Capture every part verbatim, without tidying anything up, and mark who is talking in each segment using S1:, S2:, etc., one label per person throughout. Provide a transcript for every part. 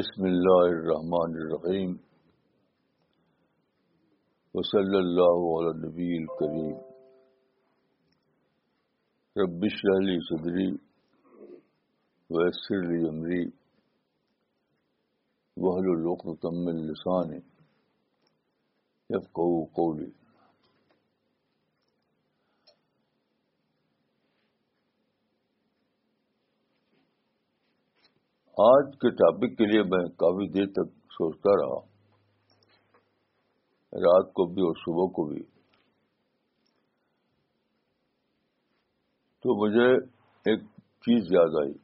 S1: بسم اللہ الرحمن الرحیم وصلی اللہ علی النبی الکریم رب اشرح لی صدری ویسر لی امری واحلل عقدۃ من لسانی یفقہوا قولی. آج کے ٹاپک کے لیے میں کافی دیر تک سوچتا رہا، رات کو بھی اور صبح کو بھی. تو مجھے ایک چیز یاد آئی،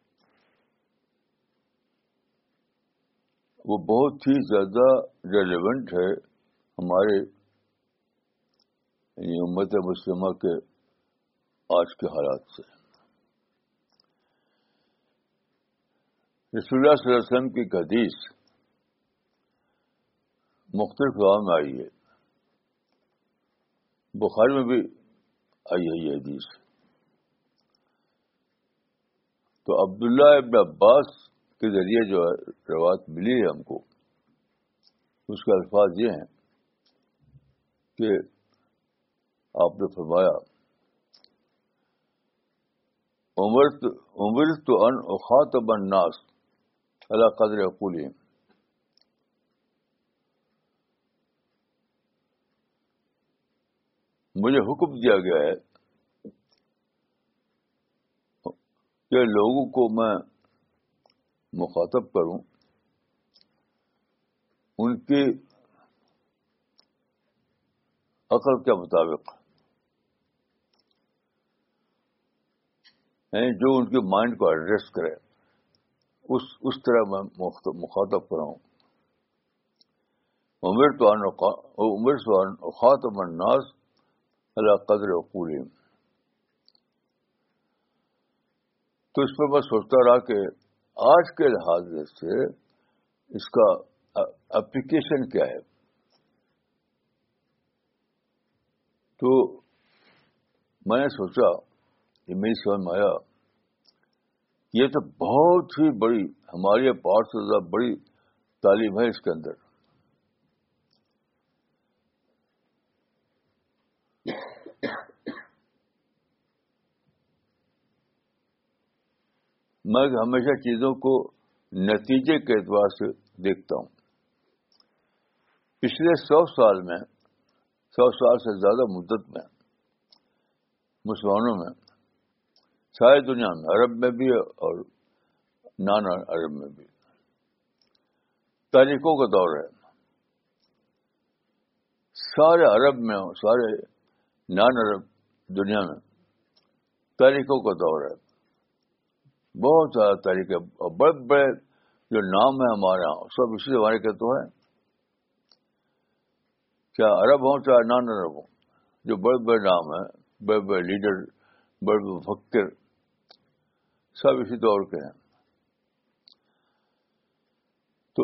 S1: وہ بہت ہی زیادہ ریلیونٹ ہے ہمارے یعنی امت مسلمہ کے آج کے حالات سے. رسول اللہ صلی اللہ علیہ وسلم کی ایک حدیث مختلف زبان میں آئی ہے، بخاری میں بھی آئی ہے یہ حدیث. تو عبداللہ ابن عباس کے ذریعے جو ہے روایت ملی ہے ہم کو، اس کے الفاظ یہ ہیں کہ آپ نے فرمایا امرت امرت ان اخاطب الناس علی قدر عقولہم. مجھے حکم دیا گیا ہے کہ لوگوں کو میں مخاطب کروں ان کی عقل کے مطابق، یعنی جو ان کے مائنڈ کو ایڈریس کرے اس اس طرح میں مخاطب کراؤں. امرت ان امرت ان اخاطب الناس علی قدر عقولہم. تو اس پر میں سوچتا رہا کہ آج کے لحاظ سے اس کا اپلیکیشن کیا ہے. تو میں نے سوچا، یہ میری سمجھ میں آیا، یہ تو بہت ہی بڑی ہماری بہت سے زیادہ بڑی تعلیم ہے اس کے اندر. میں ہمیشہ چیزوں کو نتیجے کے اعتبار سے دیکھتا ہوں. پچھلے سو سال میں سو سال سے زیادہ مدت میں مسلمانوں میں ساری دنیا میں، عرب میں بھی اور نان عرب میں بھی، تاریخوں کا دور ہے. سارے عرب میں سارے نان عرب دنیا میں تاریخوں کا دور ہے. بہت سارا تاریخ ہے، اور بڑے بڑے جو نام ہیں ہمارے یہاں سب اسی زمانے کے تو ہیں، چاہے عرب ہوں چاہے نان عرب ہوں. جو بڑے بڑے نام ہیں، بڑے بڑے لیڈر، بڑے بڑے مفکر، سب اسی دور کے ہیں. تو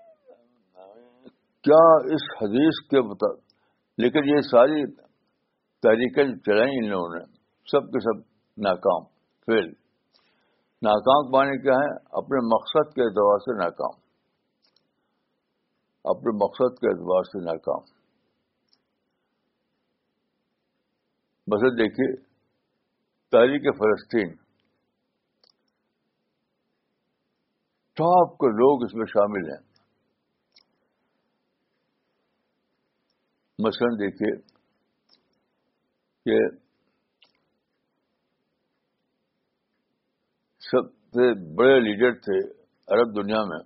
S1: کیا اس حدیث کے مطابق، لیکن یہ ساری تحریکیں چلائیں ان لوگوں نے سب کے سب ناکام، فیل. ناکام پانے کیا ہے؟ اپنے مقصد کے اعتبار سے ناکام، اپنے مقصد کے اعتبار سے ناکام. مثلا دیکھیے تحریک فلسطین، ٹاپ کے لوگ اس میں شامل ہیں. مثلا دیکھیے کہ سب سے بڑے لیڈر تھے عرب دنیا میں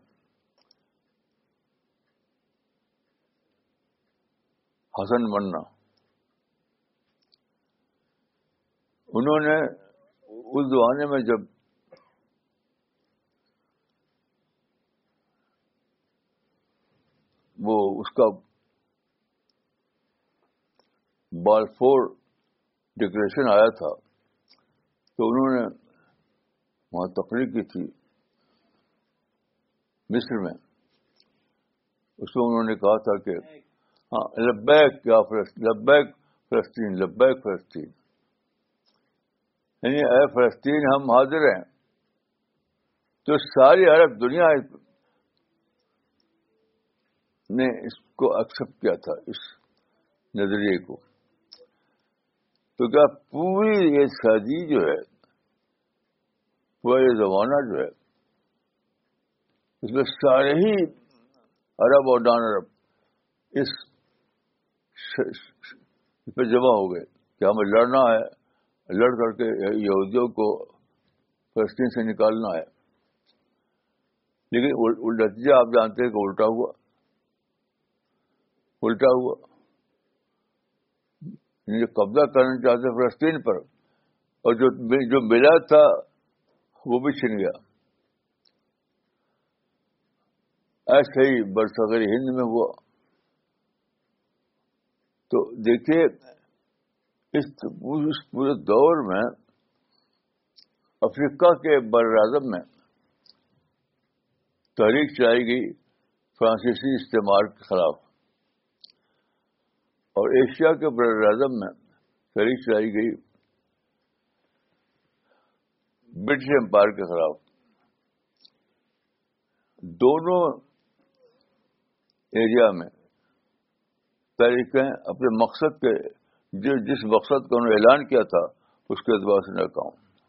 S1: حسن بننا. انہوں نے اس زمانے میں جب وہ اس کا بالفور ڈکلیریشن آیا تھا تو انہوں نے وہاں تقریر کی تھی مصر میں. اس میں انہوں نے کہا تھا کہ ہاں لبیک یا فلسطین، لبیک فلسطین، لبیک فلسطین، یعنی اے فلسطین ہم حاضر ہیں. تو ساری عرب دنیا نے اس کو ایکسپٹ کیا تھا, اس نظریے کو. تو کیا پوری یہ صدی جو ہے, پورا یہ زمانہ جو ہے, اس میں سارے ہی عرب اور نان عرب اس پہ جمع ہو گئے کہ ہمیں لڑنا ہے, لڑ کر کے یہودیوں کو فلسطین سے نکالنا ہے. لیکن نتیجہ آپ جانتے ہیں کہ الٹا ہوا, الٹا ہوا. جو قبضہ کرنا چاہتے فلسطین پر, اور جو جو ملا تھا وہ بھی چھن گیا. ایسے ہی برصغیر ہند میں ہوا. تو دیکھیے اس پورے دور میں افریقہ کے بر اعظم میں تحریک چلائی گئی فرانسیسی استعمار کے خلاف, اور ایشیا کے بر اعظم میں تحریک چلائی گئی برٹش امپائر کے خلاف. دونوں ایریا میں تحریکیں اپنے مقصد کے جس مقصد کا انہوں نے اعلان کیا تھا اس کے اعتبار سے ناکام.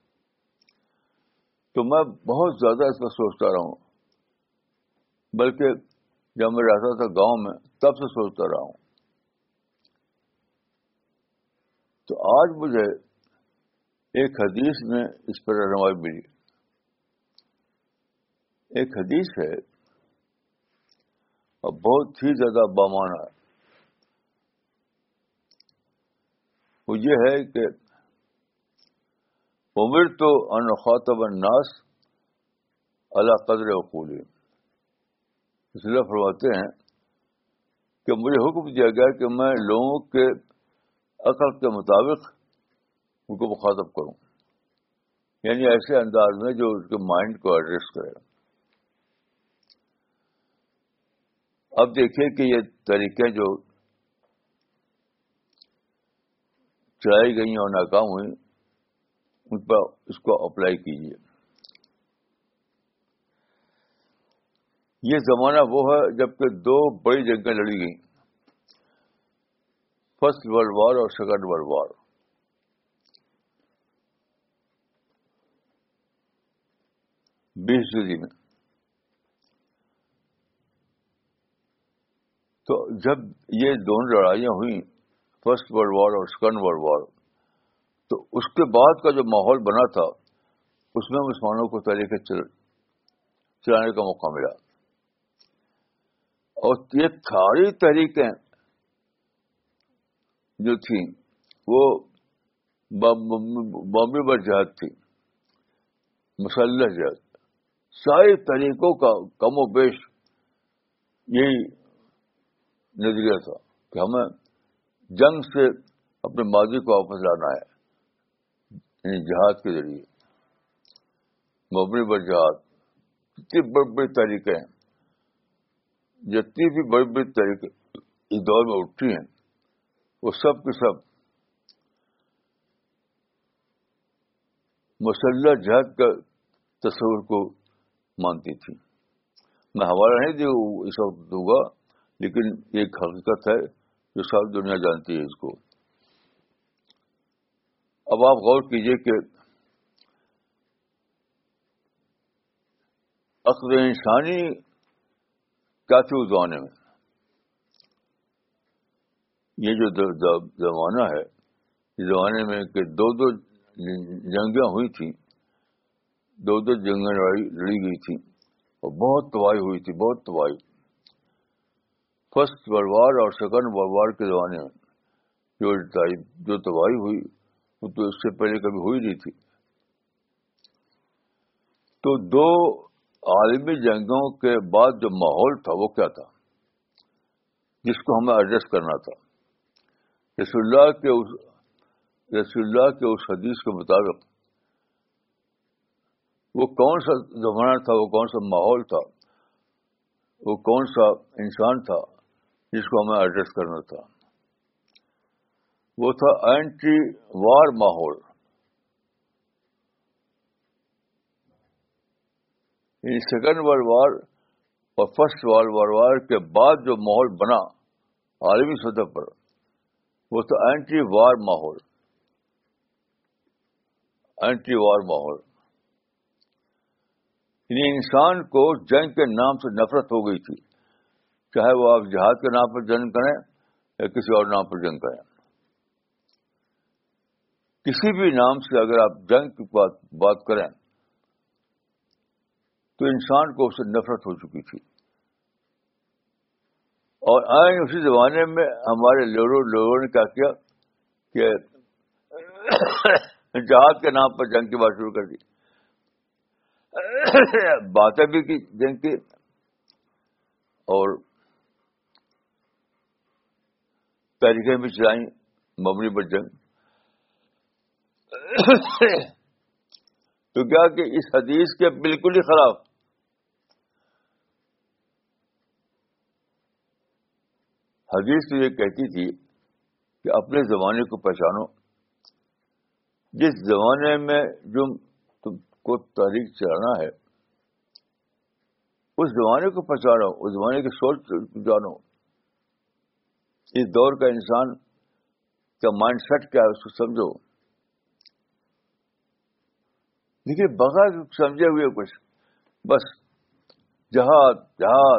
S1: تو میں بہت زیادہ اس پر سوچتا رہا ہوں, بلکہ جب میں رہتا تھا گاؤں میں تب سے سوچتا رہا ہوں. تو آج مجھے ایک حدیث میں اس پر رہنمائی ملی. ایک حدیث ہے اور بہت ہی زیادہ بامانہ ہے. وہ یہ ہے کہ امرت ان اخاطب الناس علی قدر عقولہم. اس لیے فرماتے ہیں کہ مجھے حکم دیا گیا کہ میں لوگوں کے عقل کے مطابق ان کو مخاطب کروں, یعنی ایسے انداز میں جو ان کے مائنڈ کو ایڈریس کرے. اب دیکھیے کہ یہ طریقے جو چلائی گئی اور ناکام ہوئی, ان پر اس کو اپلائی کیجیے. یہ زمانہ وہ ہے جب کہ دو بڑی جنگیں لڑی گئیں, فرسٹ ورلڈ وار اور سیکنڈ ورلڈ وار. بیس صدی میں. تو جب یہ دونوں لڑائیاں ہوئیں, فرسٹ ورلڈ وار اور سیکنڈ ورلڈ وار, تو اس کے بعد کا جو ماحول بنا تھا اس میں مسلمانوں کو طریقے چلانے کا موقع ملا. اور یہ ساری تحریکیں جو تھیں وہ بامبی پر جہاد تھی, مسلح جہاد. ساری طریقوں کا کم و بیش یہی نظریہ تھا کہ ہمیں جنگ سے اپنے ماضی کو واپس لانا ہے, یعنی جہاد کے ذریعے. مبنی پر جہاد. کتنی بڑی بڑی تحریکیں ہیں, جتنی بھی بڑی بڑی تحریکیں اس دور میں اٹھی ہیں وہ سب کے سب مسلح جہاد کا تصور کو مانتی تھی. میں حوالہ نہیں دوں اس وقت دوں گا, لیکن ایک حقیقت ہے جو ساری دنیا جانتی ہے اس کو. اب آپ غور کیجئے کہ عقل انسانی کیا تھی اس زمانے میں. یہ جو زمانہ ہے, اس زمانے میں کہ دو دو جنگیں ہوئی تھیں, دو دو جنگیں لڑی گئی تھیں اور بہت تباہی ہوئی تھی, بہت تباہی. فرسٹ ورلڈ وار اور سیکنڈ ورلڈ وار کے زمانے میں جو جو تباہی ہوئی وہ تو اس سے پہلے کبھی ہوئی نہیں تھی. تو دو عالمی جنگوں کے بعد جو ماحول تھا وہ کیا تھا جس کو ہمیں ایڈجسٹ کرنا تھا. رسول اللہ کے اس رسول اللہ کے اس حدیث کے مطابق وہ کون سا زمانہ تھا, وہ کون سا ماحول تھا, وہ کون سا انسان تھا جس کو ہمیں ایڈریس کرنا تھا. وہ تھا اینٹی وار ماحول. سیکنڈ ورلڈ وار اور فرسٹ ورلڈ وار کے بعد جو ماحول بنا عالمی سطح پر، وہ تو اینٹی وار ماحول، اینٹی وار ماحول. یعنی انسان کو جنگ کے نام سے نفرت ہو گئی تھی، چاہے وہ آپ جہاد کے نام پر جنگ کریں یا کسی اور نام پر جنگ کریں. کسی بھی نام سے اگر آپ جنگ کی بات بات کریں تو انسان کو اس سے نفرت ہو چکی تھی. اور آئیں اسی زمانے میں ہمارے لوگوں لوگوں نے کیا کیا کہ جہاد کے نام پر جنگ کی بات شروع کر دی، باتیں بھی کی جنگ کی اور تحریکیں بھی چلائیں مبنی پر جنگ. تو کیا کہ اس حدیث کے بالکل ہی خلاف حدیث تو یہ کہتی تھی کہ اپنے زمانے کو پہچانو. جس زمانے میں جو تم کو تحریک چلانا ہے اس زمانے کو پہچانو، اس زمانے کی سوچ جانو. اس دور کا انسان کا مائنڈ سیٹ کیا ہے اس کو سمجھو. لیکن بغیر سمجھے ہوئے کچھ بس جہاد جہاد،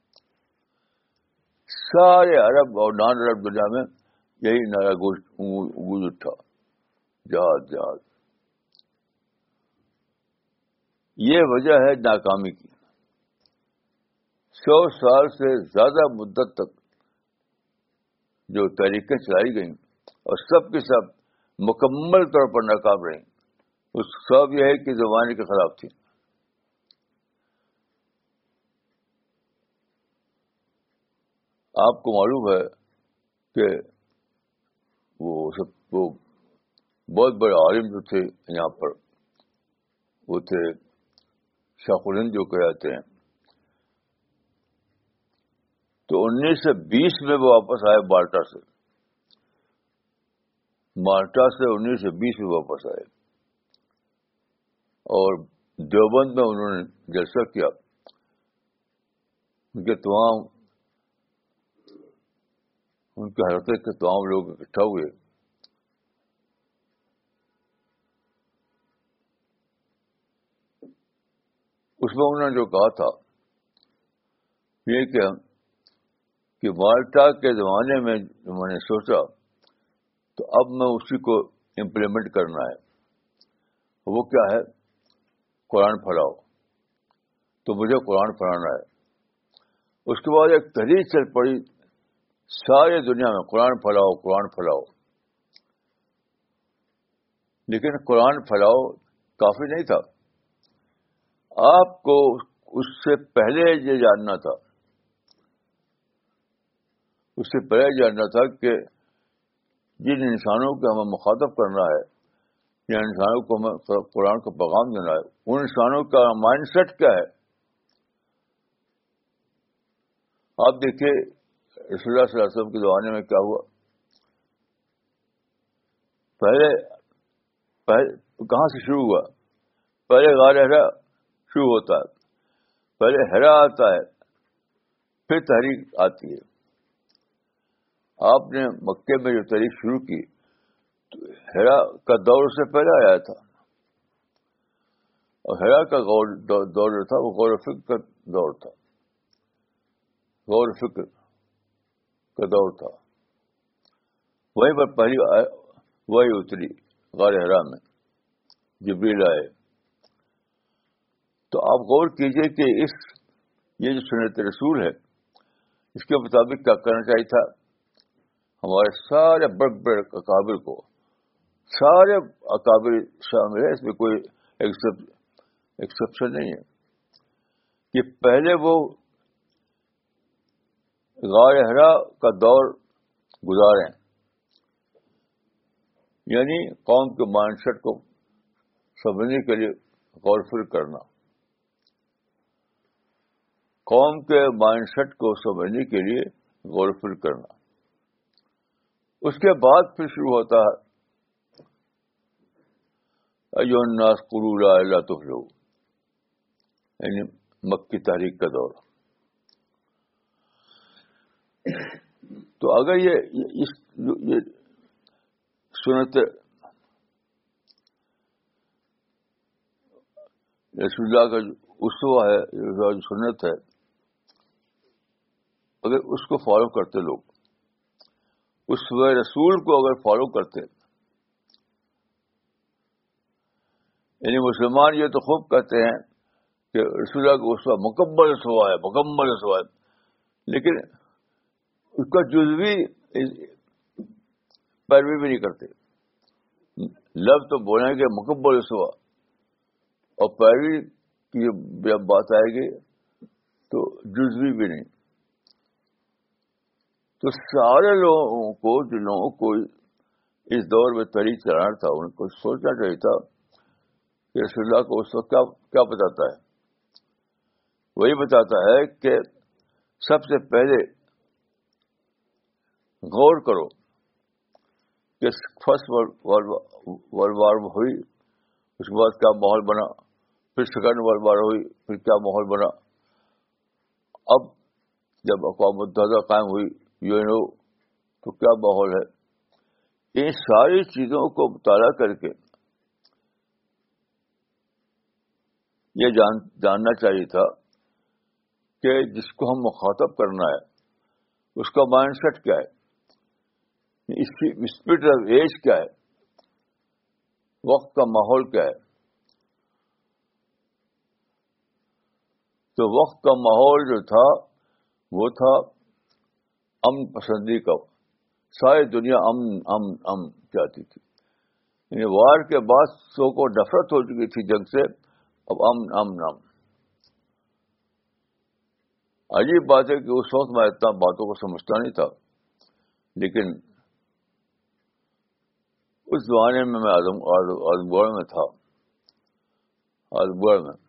S1: سارے عرب اور نان عرب دنیا میں یہی نیا گوشت اٹھا، جہاد جہاد. یہ وجہ ہے ناکامی کی. سو سال سے زیادہ مدت تک جو تحریکیں چلائی گئیں اور سب کے سب مکمل طور پر ناکام رہیں، اس سب یہ ہے کہ زمانے کے خلاف تھی. آپ کو معلوم ہے کہ وہ سب وہ بہت بڑے عالم جو تھے یہاں پر، وہ تھے شاہ الہند جو کہتے ہیں. تو انیس سو بیس میں وہ واپس آئے مالٹا سے، مالٹا سے انیس سو بیس میں واپس آئے اور دیوبند میں انہوں نے جلسہ کیا. ان کے تمام ان کے حلقے کے تمام لوگ اکٹھا ہوئے. اس میں انہوں نے جو کہا تھا یہ کہ کہ مالٹا کے زمانے میں میں نے سوچا تو اب میں اسی کو امپلیمنٹ کرنا ہے. وہ کیا ہے؟ قرآن پھیلاؤ. تو مجھے قرآن پڑھانا ہے. اس کے بعد ایک تحریک چل پڑی ساری دنیا میں، قرآن پھیلاؤ قرآن پھیلاؤ. لیکن قرآن پھیلاؤ کافی نہیں تھا. آپ کو اس سے پہلے یہ جاننا تھا اس سے پہلے جاننا تھا کہ جن انسانوں کو ہمیں مخاطب کرنا ہے، جن انسانوں کو ہمیں قرآن کا پیغام دینا ہے، ان انسانوں کا مائنڈ سیٹ کیا ہے. آپ دیکھیے رسول اللہ صلی اللہ علیہ وسلم کے زمانے میں کیا ہوا. پہلے پہلے کہاں سے شروع ہوا؟ پہلے غار حرا شروع ہوتا ہے، پہلے حرا آتا ہے، پھر تحریک آتی ہے. آپ نے مکے میں جو تحریک شروع کی تو حرا کا دور سے پہلے آیا تھا، اور حرا کا دور جو تھا وہ غور و فکر کا دور تھا، غور و فکر کا دور تھا. وہیں پر پہلی وہی اتری غار حرا میں، جبریل آئے. تو آپ غور کیجئے کہ اس یہ جو سنت رسول ہے اس کے مطابق کیا کرنا چاہیے تھا. ہمارے سارے بڑے بڑے اکابر کو، سارے اکابر شامل ہے، اس میں کوئی ایکسپشن نہیں ہے، کہ پہلے وہ غار حرا کا دور گزاریں، یعنی قوم کے مائنڈ سیٹ کو سمجھنے کے لیے غور و فکر کرنا، قوم کے مائنڈ سیٹ کو سمجھنے کے لیے غور و فکر کرنا. اس کے بعد پھر شروع ہوتا ہے ایھا الناس قولوا لا الہ الا اللہ تفلحوا، یعنی مکی تحریک کا دور. تو اگر یہ اس یہ سنت رسول اللہ کا جو اسوہ ہے، جو سنت ہے، اگر اس کو فالو کرتے لوگ، اسوہ رسول کو اگر فالو کرتے، یعنی مسلمان یہ تو خوب کہتے ہیں کہ رسول اللہ کا اسوہ مکمل اسوہ ہے، مکمل اسوہ ہے، لیکن اس کا جزوی پیروی بھی نہیں کرتے. لفظ تو بولیں گے مکمل اسوہ، اور پیروی کی جب بات آئے گی تو جزوی بھی نہیں. تو سارے لوگوں کو، جن لوگوں کو اس دور میں تحریک چلانا تھا، ان کو سوچنا چاہیے تھا کہ رسول اللہ کو اس وقت کیا کیا بتاتا ہے. وہی بتاتا ہے کہ سب سے پہلے غور کرو کہ فرسٹ ورلڈ وار ہوئی، اس کے بعد کیا ماحول بنا، پھر سیکنڈ ورلڈ وار ہوئی، پھر کیا ماحول بنا. اب جب اقوام متحدہ قائم ہوئی، یو این او، تو کیا ماحول ہے. ان ساری چیزوں کو مطالعہ کر کے یہ جان جاننا چاہیے تھا کہ جس کو ہم مخاطب کرنا ہے اس کا مائنڈ سیٹ کیا ہے، اس کی اسپرٹ آف ایج کیا ہے، وقت کا ماحول کیا ہے. تو وقت کا ماحول جو تھا وہ تھا امن پسندی کا. ساری دنیا امن امن امن چاہتی تھی. یعنی وار کے بعد سو کو نفرت ہو چکی تھی جنگ سے، اب امن امن امن. عجیب بات ہے کہ اس وقت میں اتنا باتوں کو سمجھتا نہیں تھا، لیکن اس زمانے میں میں آدم آدم گڑھ میں تھا. آدم گڑھ میں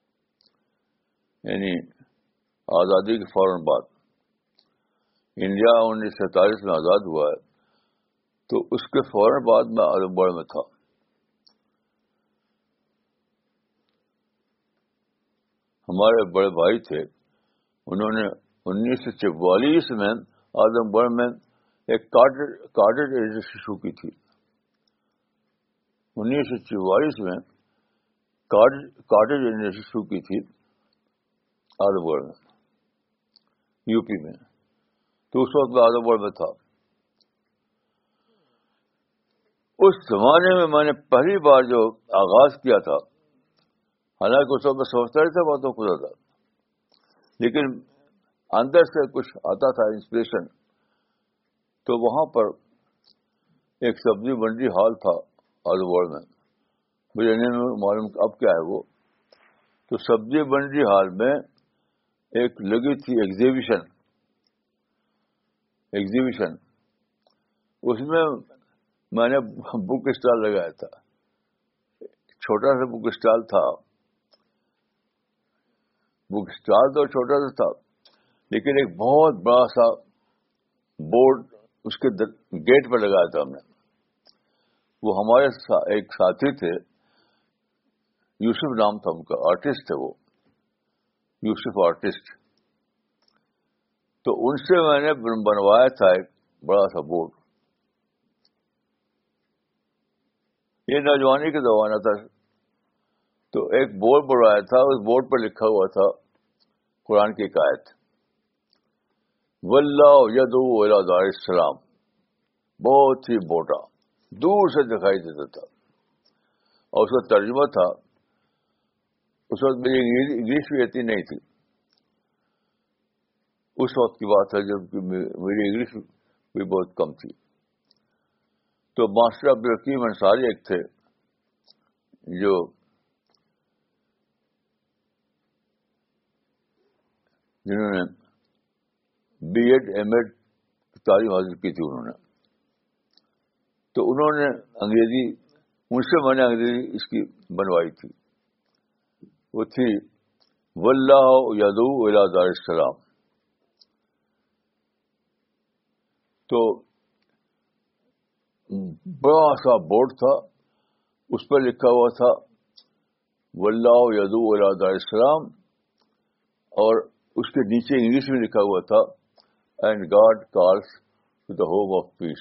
S1: یعنی آزادی کے فوراً بعد، انڈیا انیس سو سینتالیس میں آزاد ہوا ہے، تو اس کے فوراً بعد میں آدم گڑھ میں تھا. ہمارے بڑے بھائی تھے، انہوں نے انیس سو چوالیس میں آدم گڑھ میں ایک کارڈر ایجنسی شروع کی تھی. انیس سو چوالیس میں کارڈر ایجنسی شروع کی تھی آدم گڑھ میں، یو پی میں. تو اس وقت میں آدم گڑھ میں تھا. اس زمانے میں میں نے پہلی بار جو آغاز کیا تھا، حالانکہ اس وقت میں سوچتا نہیں تھا باتوں کو زیادہ، لیکن اندر سے کچھ آتا تھا انسپریشن. تو وہاں پر ایک سبزی منڈی ہال تھا آدم گڑھ میں، مجھے نہیں معلوم اب کیا ہے وہ. تو سبزی منڈی ہال میں ایک لگی تھی ایگزیبیشن ایگزیبیشن اس میں میں نے بک اسٹال لگایا تھا. چھوٹا سا بک اسٹال تھا، بک اسٹال تو چھوٹا سا تھا، لیکن ایک بہت بڑا سا بورڈ اس کے گیٹ پہ لگایا تھا ہم نے. وہ ہمارے سا ایک ساتھی تھے، یوسف نام تھا ان کا، آرٹسٹ تھے وہ، یوسف آرٹسٹ. تو ان سے میں نے بنوایا تھا ایک بڑا سا بورڈ. یہ نوجوانی کا زمانہ تھا. تو ایک بورڈ بنوایا تھا، اس بورڈ پر لکھا ہوا تھا قرآن کی ایک آیت، واللہ یدعو الی دار السلام. بہت ہی موٹا، دور سے دکھائی دیتا تھا، اور اس کا ترجمہ تھا. اس وقت میری انگلش بھی اتنی نہیں تھی. اس وقت کی بات ہے جب میری انگلش بھی بہت کم تھی. تو ماسٹر عبدالحکیم انصاری ایک تھے جو جنہوں نے بی ایڈ ایم ایڈ کی تعلیم حاصل کی تھی انہوں نے. تو انہوں نے انگریزی، ان سے میں نے انگریزی اس کی بنوائی تھی. وہ تھی واللہ یدعو الی دار السلام. تو بڑا سا بورڈ تھا، اس پر لکھا ہوا تھا واللہ یدعو الی دار السلام، اور اس کے نیچے انگلش میں لکھا ہوا تھا and God calls to the home of peace.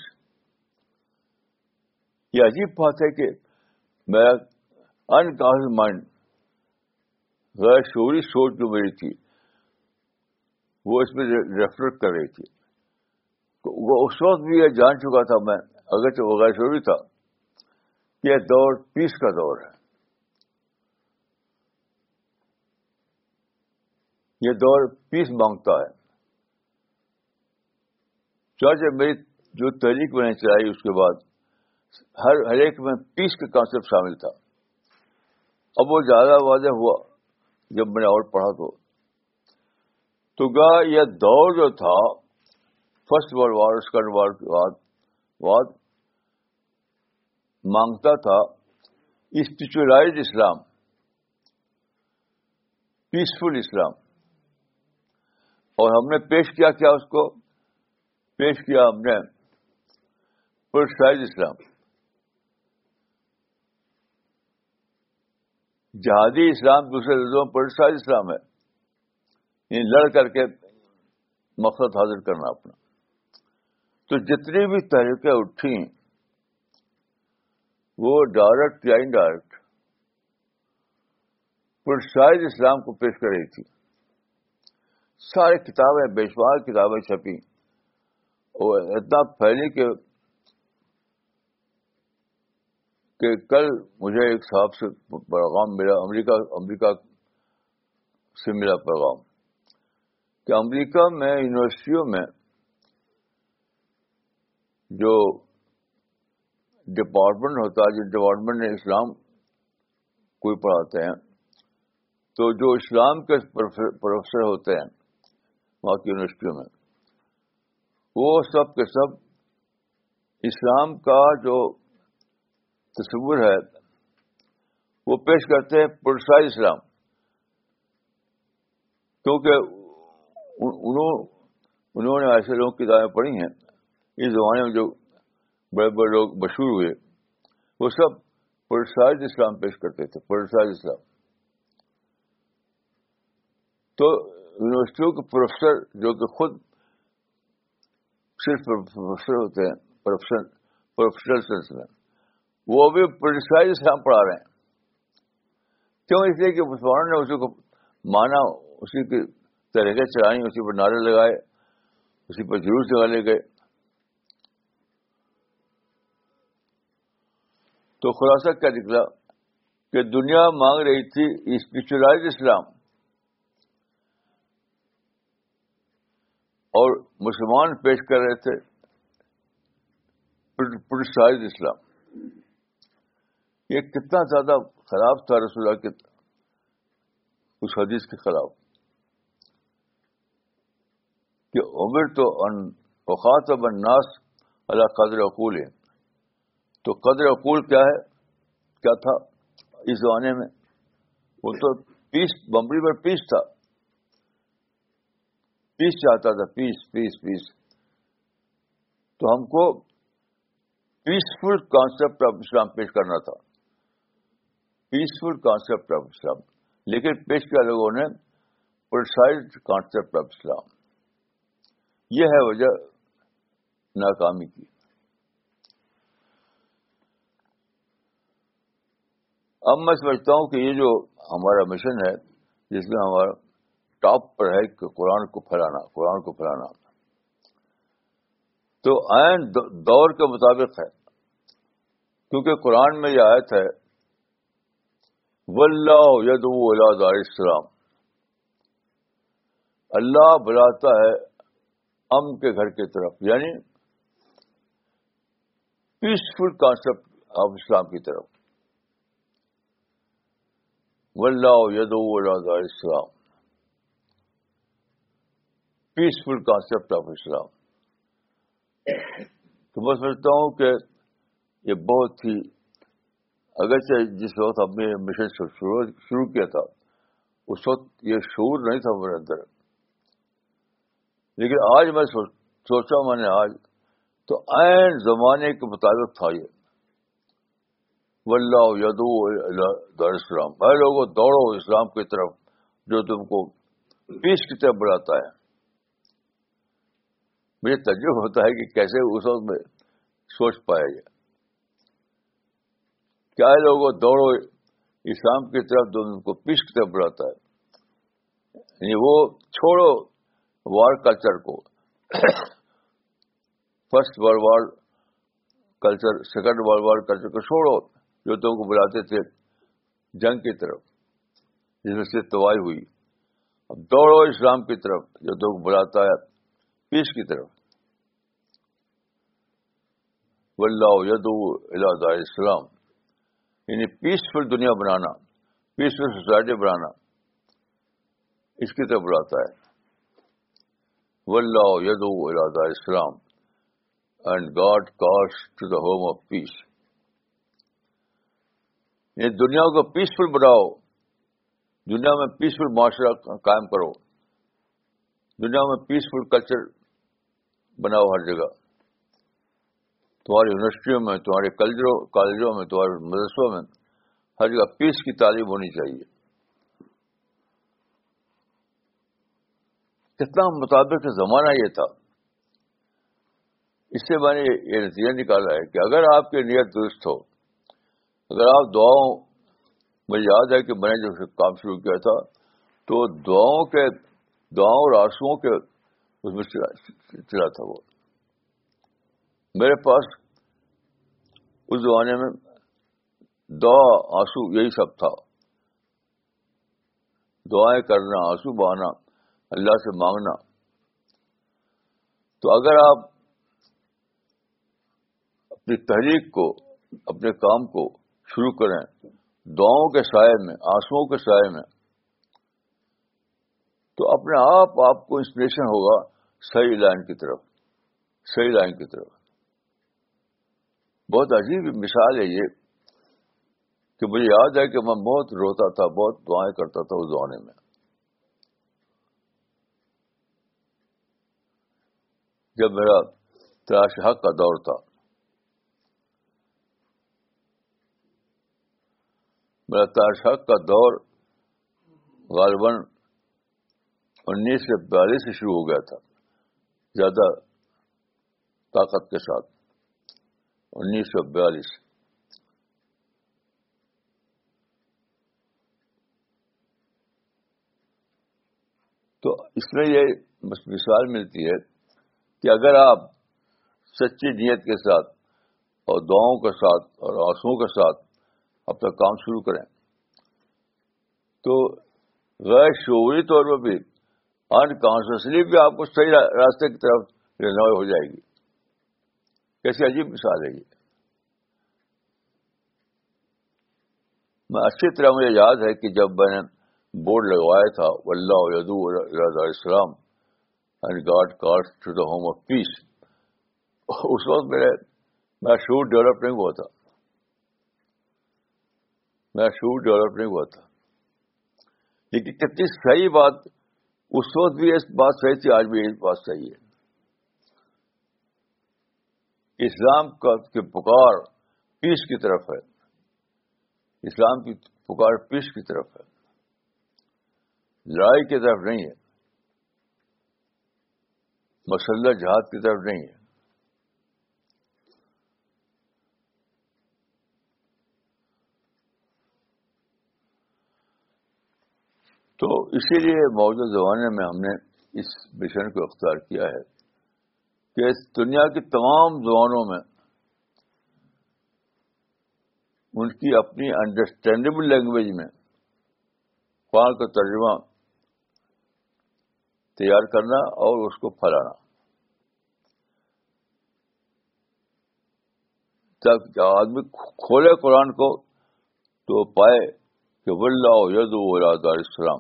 S1: یہ عجیب بات ہے کہ میرا انکانشیس مائنڈ، غیر شعوری سوچ جو میری تھی وہ اس میں ریفلیکٹ کر رہی تھی. وہ اس وقت بھی یہ جان چکا تھا میں، اگرچہ وہ غیر شعوری تھا، کہ یہ دور پیس کا دور ہے. یہ دور پیس مانگتا ہے. چاہے میری جو تحریک میں نے چلائی اس کے بعد ہر ہر ایک میں پیس کا کانسیپٹ شامل تھا. اب وہ زیادہ واضح ہوا جب میں نے اور پڑھا تو تو گا یہ دور جو تھا first world war, second war کے بعد بعد مانگتا تھا اسپرچوئلائزڈ اسلام، پیسفل اسلام. اور ہم نے پیش کیا کیا اس کو پیش کیا ہم نے پولیٹیسائزڈ اسلام، جہادی اسلام. دوسرے لفظوں میں پولیٹیسائزڈ اسلام ہے، یعنی لڑ کر کے مقصد حاصل کرنا اپنا. تو جتنی بھی تحریکیں اٹھیں وہ ڈائریکٹ یا انڈائریکٹ پولیٹیسائزڈ اسلام کو پیش کر رہی تھی. ساری کتابیں، بے شمار کتابیں چھپی اور اتنا پھیلی کہ کہ کل مجھے ایک صاحب سے پیغام ملا، امریکہ امریکہ سے ملا پیغام کہ امریکہ میں یونیورسٹیوں میں جو ڈپارٹمنٹ ہوتا ہے، جس ڈپارٹمنٹ میں اسلام کوئی پڑھاتے ہیں، تو جو اسلام کے پروفیسر ہوتے ہیں وہاں کی یونیورسٹیوں میں، وہ سب کے سب اسلام کا جو تصور ہے وہ پیش کرتے ہیں پولیٹیسائزڈ اسلام. کیونکہ انہوں انہوں نے ایسے لوگوں کی کتابیں پڑھی ہیں اس زمانے میں جو بڑے بڑے لوگ مشہور ہوئے، وہ سب پولیٹیسائزڈ اسلام پیش کرتے تھے، پولیٹیسائزڈ اسلام. تو یونیورسٹیوں کے پروفیسر جو کہ خود صرف پروفیسر ہوتے ہیں، پروفیشنل پروفیشنل سینس میں، وہ بھی پولیٹیسائزڈ اسلام پڑھا رہے ہیں. کیوں؟ اس لیے کہ مسلمانوں نے اسی کو مانا، اسی کی طریقے چلائیں، اسی پر نعرے لگائے، اسی پر جلوس نکالے گئے. تو خلاصہ کیا نکلا کہ دنیا مانگ رہی تھی اسپرچوئلائزڈ اسلام، اور مسلمان پیش کر رہے تھے پولیٹیسائزڈ اسلام. یہ کتنا زیادہ خراب تھا رسول اللہ کے اس حدیث کے خلاف کہ عمر تو ان وخاطب الناس علی قدر عقول. تو قدر عقول کیا ہے، کیا تھا اس زمانے میں؟ وہ تو پیس، بمبری پر پیس تھا، پیس چاہتا تھا، پیس پیس پیس. تو ہم کو پیسفل کانسیپٹ آف اسلام پیش کرنا تھا، پیسفل کانسیپٹ آف اسلام. لیکن پیش کیا لوگوں نے پولیٹیسائزڈ کانسیپٹ آف اسلام. یہ ہے وجہ ناکامی کی. اب میں سمجھتا ہوں کہ یہ جو ہمارا مشن ہے، جس میں ہمارا ٹاپ پر ہے کہ قرآن کو پھیلانا، قرآن کو پھیلانا، تو عین دور کے مطابق ہے. کیونکہ قرآن میں یہ آیت ہے واللہ یدعو الی دار السلام، اللہ بلاتا ہے امن کے گھر کی طرف، یعنی پیسفل کانسیپٹ آف اسلام کی طرف. واللہ یدعو الی دار السلام، پیسفل کانسیپٹ آف اسلام. تو میں سمجھتا ہوں کہ یہ بہت ہی، اگرچہ جس وقت ہم نے مشن شروع شروع کیا تھا اس وقت یہ شعور نہیں تھا میرے اندر، لیکن آج میں سوچا میں نے آج تو عین زمانے کے مطابق تھا یہ. واللہ یدعو الی دار السلام، اے لوگوں دوڑو اسلام کی طرف جو تم کو پیس کی طرف بلاتا ہے. مجھے تعجب ہوتا ہے کہ کیسے اس وقت میں سوچ پایا جائے. کیا ہے لوگوں دوڑو اسلام کی طرف، تو ان کو پیس کی طرف بڑھاتا ہے. یعنی وہ چھوڑو وار کلچر کو، first world war culture, second world war culture کو چھوڑو جو تم کو بلاتے تھے جنگ کی طرف، جس میں سے تباہی ہوئی. اب دوڑو اسلام کی طرف جو تم کو بلاتا ہے پیس کی طرف. واللہ یدعو الی دار السلام، یعنی پیسفل دنیا بنانا، پیسفل سوسائٹی بنانا، اس کی طرف بلاتا ہے. واللہ یدعو الی دار السلام and God calls to the home of peace. یہ دنیا کو پیسفل بناؤ، دنیا میں پیسفل معاشرہ قائم کرو، دنیا میں پیسفل کلچر بناؤ ہر جگہ. تمہاری یونیورسٹیوں میں، تمہارے کالجوں میں، تمہارے مدرسوں میں، ہر جگہ پیس کی تعلیم ہونی چاہیے. کتنا مطابق زمانہ یہ تھا. اس سے میں نے یہ نتیجہ نکالا ہے کہ اگر آپ کی نیت درست ہو، اگر آپ دعاؤں، مجھے یاد ہے کہ میں نے جب کام شروع کیا تھا تو دعاؤں کے دعاؤں اور آنسوؤں کے اس میں چلا تھا. وہ میرے پاس اس زمانے میں دعا، آنسو، یہی سب تھا. دعائیں کرنا، آنسو بہانا، اللہ سے مانگنا. تو اگر آپ اپنی تحریک کو، اپنے کام کو شروع کریں دعاؤں کے سائے میں، آنسوؤں کے سائے میں، تو اپنے آپ آپ کو انسپریشن ہوگا صحیح لائن کی طرف، صحیح لائن کی طرف. بہت عجیب مثال ہے یہ کہ مجھے یاد ہے کہ میں بہت روتا تھا، بہت دعائیں کرتا تھا اس زمانے میں. جب میرا تلاش حق کا دور تھا، میرا تلاش حق کا دور غالباً انیس سو بیالیس سے شروع ہو گیا تھا، زیادہ طاقت کے ساتھ. انیس سو بیالیس تو اس میں یہ مثال ملتی ہے کہ اگر آپ سچی نیت کے ساتھ اور دعاؤں کے ساتھ اور آنسوؤں کے ساتھ اپنا کام شروع کریں تو غیر شعوری طور پر بھی، انکانشیسلی بھی آپ کو صحیح راستے کی طرف رہنمائی ہو جائے گی. کیسی عجیب مثال ہے یہ. میں اچھی طرح مجھے یاد ہے کہ جب میں نے بورڈ لگوایا تھا واللہ یدعو الی دار السلام and God calls to the home of peace, اس وقت میرے میرا شعور ڈیولپ نہیں ہوا تھا، میرا شعور ڈیولپ نہیں ہوا تھا. لیکن کتنی صحیح بات، اس وقت بھی یہ بات صحیح تھی، آج بھی یہ بات صحیح ہے. اسلام کا کی پکار پیس کی طرف ہے، اسلام کی پکار پیس کی طرف ہے، لڑائی کی طرف نہیں ہے، مسلح جہاد کی طرف نہیں ہے. تو اسی لیے موجودہ زمانے میں ہم نے اس مشن کو اختیار کیا ہے کہ اس دنیا کی تمام زبانوں میں ان کی اپنی انڈرسٹینڈیبل لینگویج میں قرآن کا ترجمہ تیار کرنا اور اس کو پھیلانا، تاکہ آدمی کھولے قرآن کو تو پائے کہ واللہ یدعو الی دار السلام.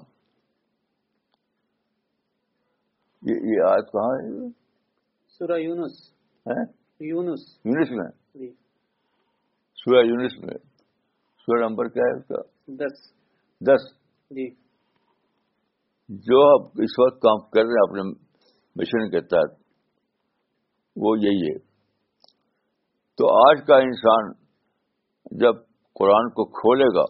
S1: یہ یہ آیت کہاں ہے؟
S2: سورہ یونس
S1: ہے
S2: یونس
S1: یونس میں،
S2: جی
S1: سورہ یونس میں. سورہ نمبر کیا ہے اس کا؟
S2: دس.
S1: دس.
S2: جی
S1: جو آپ اس وقت کام کر رہے ہیں اپنے مشن کے تحت وہ یہی ہے. تو آج کا انسان جب قرآن کو کھولے گا،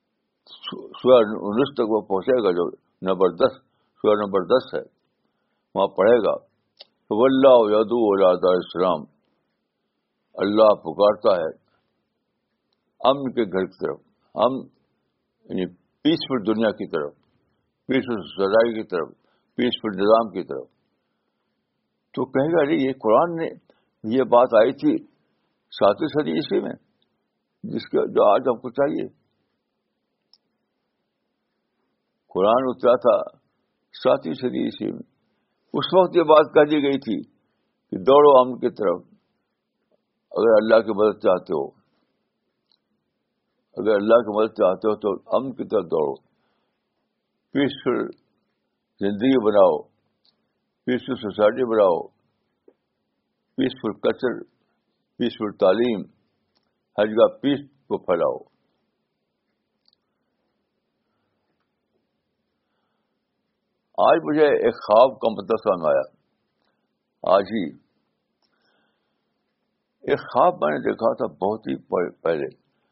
S1: سورہ انیس تک وہ پہنچے گا، جو نمبر دس، سورہ نمبر دس ہے، وہاں پڑھے گا تو واللہ یدعو الی دار السلام، اللہ پکارتا ہے امن کے گھر کی طرف، امن یعنی پیسفل دنیا کی طرف، پیسفل سوسائٹی کی طرف، پیسفل نظام کی طرف. تو کہے گا ارے یہ قرآن نے یہ بات آئی تھی ساتویں صدی عیسوی میں، جس کا جو آج ہم کو چاہیے. قرآن اترا تھا ساتویں صدی عیسوی میں، اس وقت یہ بات کہی گئی تھی کہ دوڑو امن کی طرف، اگر اللہ کی مدد چاہتے ہو، اگر اللہ کی مدد چاہتے ہو تو امن کی طرف دوڑو، پیسفل زندگی بناؤ، پیسفل سوسائٹی بناؤ، پیسفل کلچر، پیسفل تعلیم، ہر جگہ پیس کو پھیلاؤ. آج مجھے ایک خواب کا مطلب سامنے آیا، آج ہی ایک خواب میں نے دیکھا تھا بہت ہی پہلے،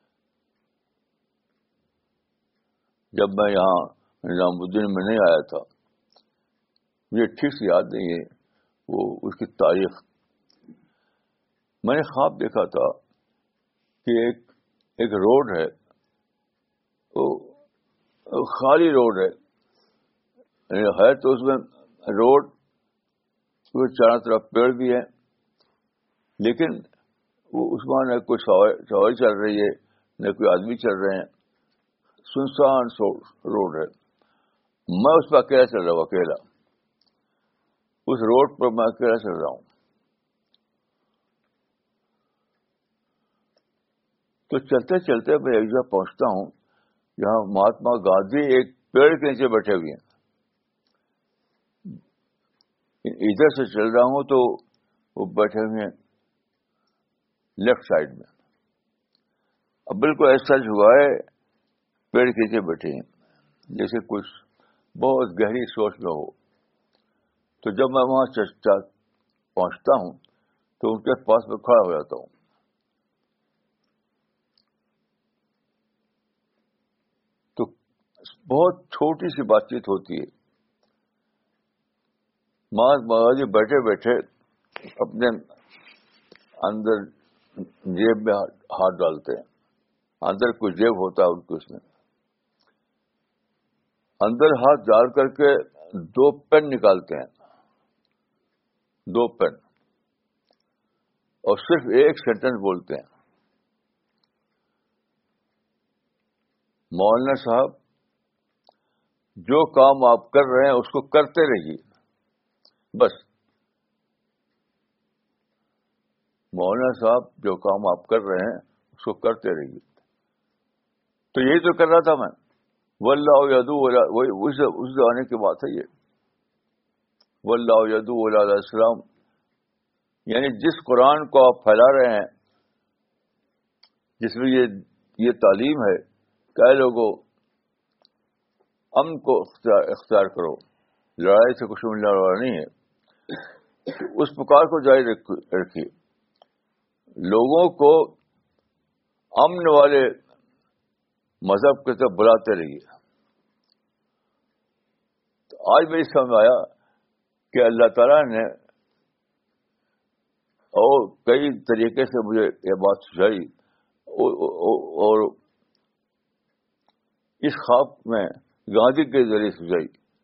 S1: جب میں یہاں نظام الدین میں نہیں آیا تھا. مجھے ٹھیک سے یاد نہیں ہے وہ اس کی تاریخ. میں نے خواب دیکھا تھا کہ ایک ایک روڈ ہے، وہ خالی روڈ ہے، ہے تو اس میں روڈ چاروں طرف پیڑ بھی ہے، لیکن وہ اس میں نہ کوئی سواری چل رہی ہے نہ کوئی آدمی چل رہے ہیں، سنسان روڈ ہے. میں اس پہ اکیلا چل رہا ہوں، اکیلا اس روڈ پر میں اکیلا چل رہا ہوں. تو چلتے چلتے میں ایک جگہ پہنچتا ہوں جہاں مہاتما گاندھی ایک پیڑ کے نیچے بیٹھے ہوئے ہیں. ادھر سے چل رہا ہوں تو وہ بیٹھے ہوئے ہیں لیفٹ سائڈ میں. اب بالکل ایسا ہوا ہے پیڑ کے نیچے بیٹھے ہیں جیسے کچھ بہت گہری سوچ میں ہو. تو جب میں وہاں پہنچتا ہوں تو ان کے پاس میں کھڑا ہو جاتا ہوں. تو بہت چھوٹی سی بات چیت ہوتی ہے. مہاتما گاندھی بیٹھے بیٹھے اپنے اندر جیب میں ہاتھ ڈالتے ہیں. اندر کوئی جیب ہوتا ہے ان کے، اس میں اندر ہاتھ ڈال کر کے دو پین نکالتے ہیں، دو پین، اور صرف ایک سینٹنس بولتے ہیں، مولانا صاحب جو کام آپ کر رہے ہیں اس کو کرتے رہیے. بس مولانا صاحب جو کام آپ کر رہے ہیں اس کو کرتے رہیے. تو یہی تو کر رہا تھا میں. واللہ یدعو وہی اس زمانے کی بات ہے یہ. واللہ یدعو الی السلام، یعنی جس قرآن کو آپ پھیلا رہے ہیں، جس میں یہ یہ تعلیم ہے کہ اے لوگوں امن کو اختیار کرو، لڑائی سے کچھ ملنے والا نہیں ہے، اس پکار کو جاری رکھیے، لوگوں کو امن والے مذہب کی طرف بلاتے رہیے. تو آج میری سمجھ آیا کہ اللہ تعالیٰ نے اور کئی طریقے سے مجھے یہ بات سمجھائی، اور اس خواب میں گاندھی کے ذریعے سمجھائی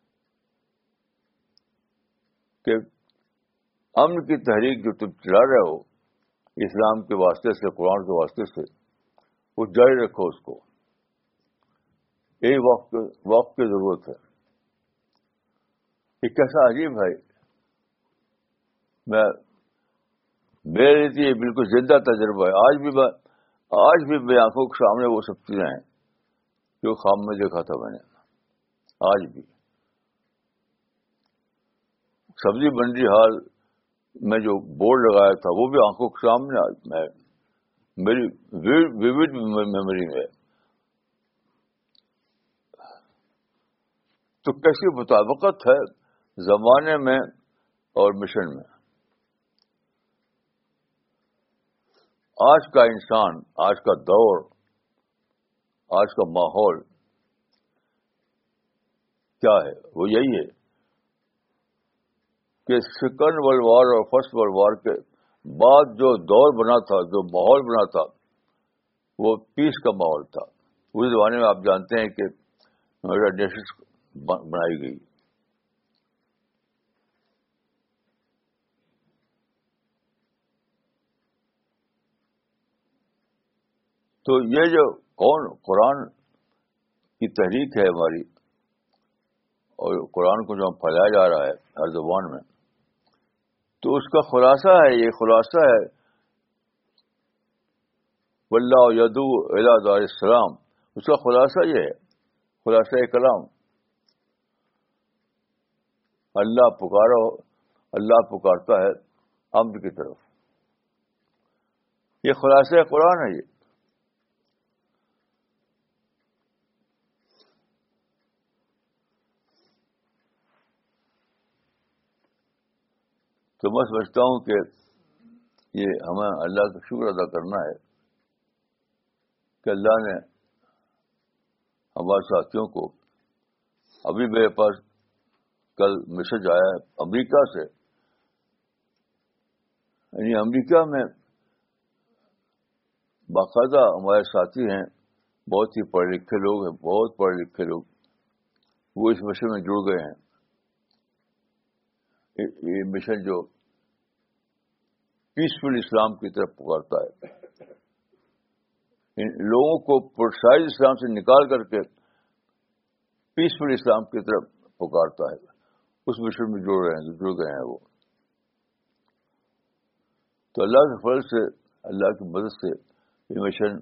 S1: کہ امن کی تحریک جو تم چلا رہے ہو اسلام کے واسطے سے، قرآن کے واسطے سے، وہ جاری رکھو اس کو. یہی وقت وقت کی ضرورت ہے. یہ کیسا عجیب ہے. میں میرے لیے یہ بالکل زندہ تجربہ ہے. آج بھی میں آج بھی میری آنکھوں کے سامنے وہ سب چیزیں ہیں جو خواب میں دیکھا تھا میں نے. آج بھی سبزی منڈی ہال میں جو بورڈ لگایا تھا وہ بھی آنکھوں کے سامنے میں میری ویوڈ میموری میں. تو کیسی مطابقت ہے زمانے میں اور مشن میں. آج کا انسان، آج کا دور، آج کا ماحول کیا ہے؟ وہ یہی ہے کہ سیکنڈ ورلڈ وار اور فرسٹ ورلڈ وار کے بعد جو دور بنا تھا, جو ماحول بنا تھا, وہ پیس کا ماحول تھا. اس زمانے میں آپ جانتے ہیں کہ نیشنز بنائی گئی. تو یہ جو کون قرآن کی تحریک ہے ہماری, اور قرآن کو جو پھیلایا جا رہا ہے ہر زبان میں, تو اس کا خلاصہ ہے, یہ خلاصہ ہے واللہ یدعو الی دار السلام. اس کا خلاصہ یہ ہے, خلاصہ کلام, اللہ پکارو, اللہ پکارتا ہے امن کی طرف. یہ خلاصہ قرآن ہے. یہ تو میں سمجھتا ہوں کہ یہ ہمیں اللہ کا شکر ادا کرنا ہے کہ اللہ نے ہمارے ساتھیوں کو, ابھی میرے پاس کل میسج آیا ہے امریکہ سے, یعنی امریکہ میں باقاعدہ ہمارے ساتھی ہیں, بہت ہی پڑھے لکھے لوگ ہیں, بہت پڑھے لکھے لوگ, وہ اس مشن میں جڑ گئے ہیں. یہ مشن جو پیسفل اسلام کی طرف پکارتا ہے, ان لوگوں کو پرسائز اسلام سے نکال کر کے پیسفل اسلام کی طرف پکارتا ہے, اس مشن میں جڑ رہے ہیں, جڑ گئے ہیں وہ. تو اللہ کے فضل سے, اللہ کی مدد سے یہ مشن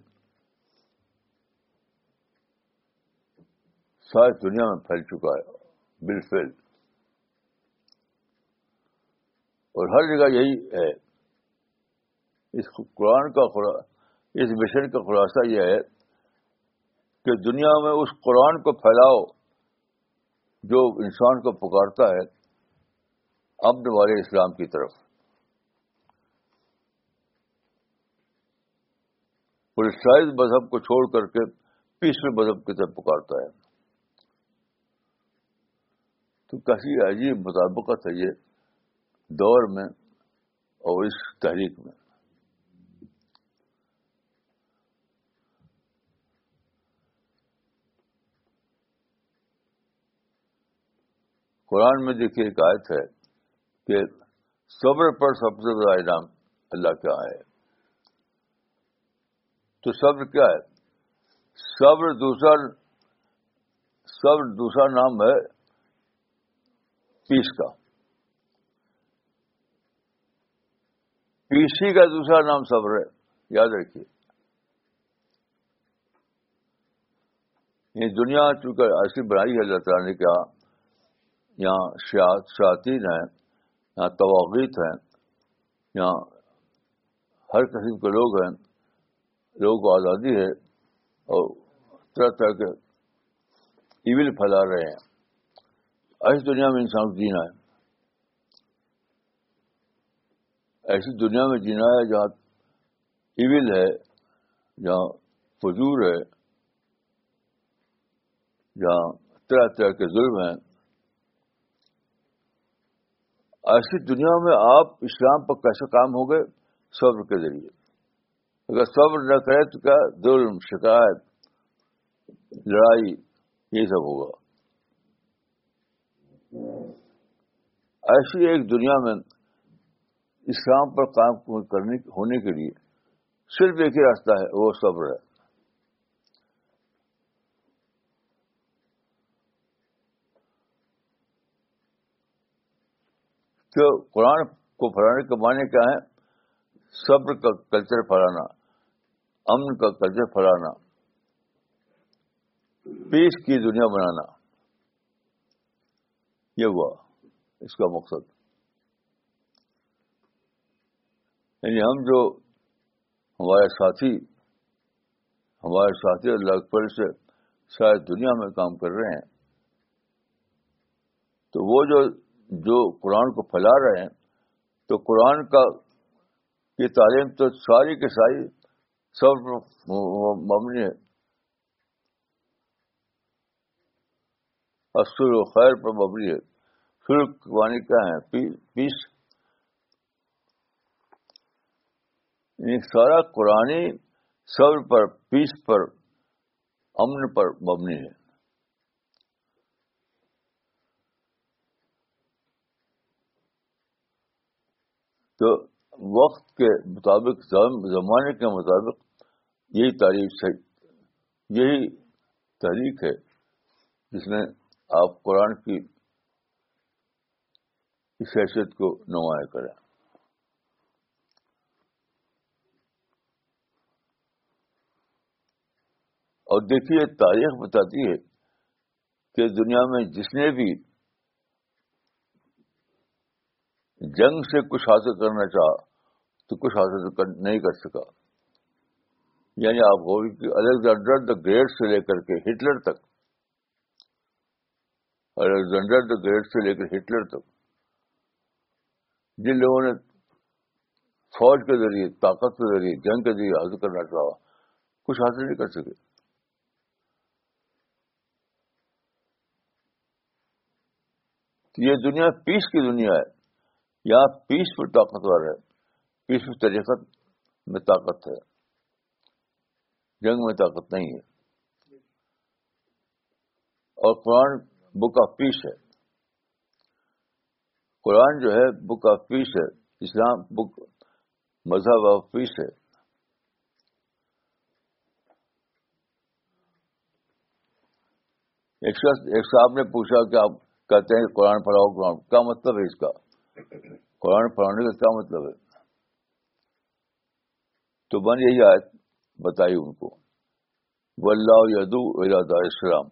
S1: ساری دنیا میں پھیل چکا ہے بالفعل, اور ہر جگہ یہی ہے. اس قرآن کا اس مشن کا خلاصہ یہ ہے کہ دنیا میں اس قرآن کو پھیلاؤ جو انسان کو پکارتا ہے امن والے اسلام کی طرف. پرسائز مذہب کو چھوڑ کر کے پیسفل مذہب کی طرف پکارتا ہے. تو کیسی عجیب مطابقت ہے یہ دور میں اور اس تحریک میں. قرآن میں دیکھیے ایک آیت ہے کہ صبر پر سب سے زیادہ انعام اللہ کا ہے. تو صبر کیا ہے؟ صبر دوسرا صبر دوسرا نام ہے پیس کا. پیسی کا دوسرا نام صبر ہے, یاد رکھیے. یہ دنیا چونکہ ایسی بنائی ہے اللہ تعالیٰ نے, کیا یہاں شیاطین ہیں, یہاں طواغیت ہیں, یہاں ہر قسم کے لوگ ہیں, لوگوں کو آزادی ہے اور طرح طرح کے ایول پھیلا رہے ہیں. ایسی دنیا میں انسان کو جینا ہے, ایسی دنیا میں جینا ہے جہاں ایول ہے, جہاں فجور ہے, جہاں طرح طرح کے ظلم ہیں. ایسی دنیا میں آپ اسلام پر کیسے کام ہو گئے؟ صبر کے ذریعے. اگر صبر نہ کرے تو کیا ظلم, شکایت, لڑائی, یہ سب ہوگا. ایسی ایک دنیا میں اسلام پر کام کرنے ہونے کے لیے صرف ایک ہی راستہ ہے, وہ صبر ہے. کہ قرآن کو پھیلانے کے معنی کیا ہے؟ صبر کا کلچر پھیلانا, امن کا کلچر پھیلانا, پیس کی دنیا بنانا, یہ ہوا اس کا مقصد. یعنی ہم جو ہمارے ساتھی ہمارے ساتھی اللہ کے فضل سے شاید دنیا میں کام کر رہے ہیں, تو وہ جو جو قرآن کو پھیلا رہے ہیں, تو قرآن کا یہ تعلیم تو ساری کی ساری صبر پر مبنی ہے, اصل و خیر پر مبنی ہے, صلح کے معنی کیا ہے؟ پیس. یعنی سارا قرآنی صبر پر، پیس پر، امن پر مبنی ہے. تو وقت کے مطابق، زمانے کے مطابق یہی تعریف ہے، یہی تحریک ہے جس نے آپ قرآن کی اس حیثیت کو نمایاں کریں. اور دیکھیے تاریخ بتاتی ہے کہ دنیا میں جس نے بھی جنگ سے کچھ حاصل کرنا چاہا تو کچھ حاصل کر نہیں کر سکا. یعنی آپ غور کی الیگزینڈر دا گریٹ سے لے کر کے ہٹلر تک، الیگزینڈر دا گریٹ سے لے کر ہٹلر تک جن لوگوں نے فوج کے ذریعے، طاقت کے ذریعے، جنگ کے ذریعے حاصل کرنا چاہا کچھ حاصل نہیں کر سکے. یہ دنیا پیس کی دنیا ہے. یہاں پیس پر طاقتور ہے، پیس پر طریقت میں طاقت ہے، جنگ میں طاقت نہیں ہے. اور قرآن بک آف پیس ہے. قرآن جو ہے بک آف پیس ہے. اسلام بک مذہب آف پیس ہے. ایک شخص ایک صاحب نے پوچھا کہ آپ کہتے ہیں کہ قرآن پڑھاؤ، قرآن کیا مطلب ہے اس کا؟ قرآن پڑھانے کا کیا مطلب ہے؟ تو میں نے یہی آیت بتائی ان کو، واللہ یدعو الی دار السلام،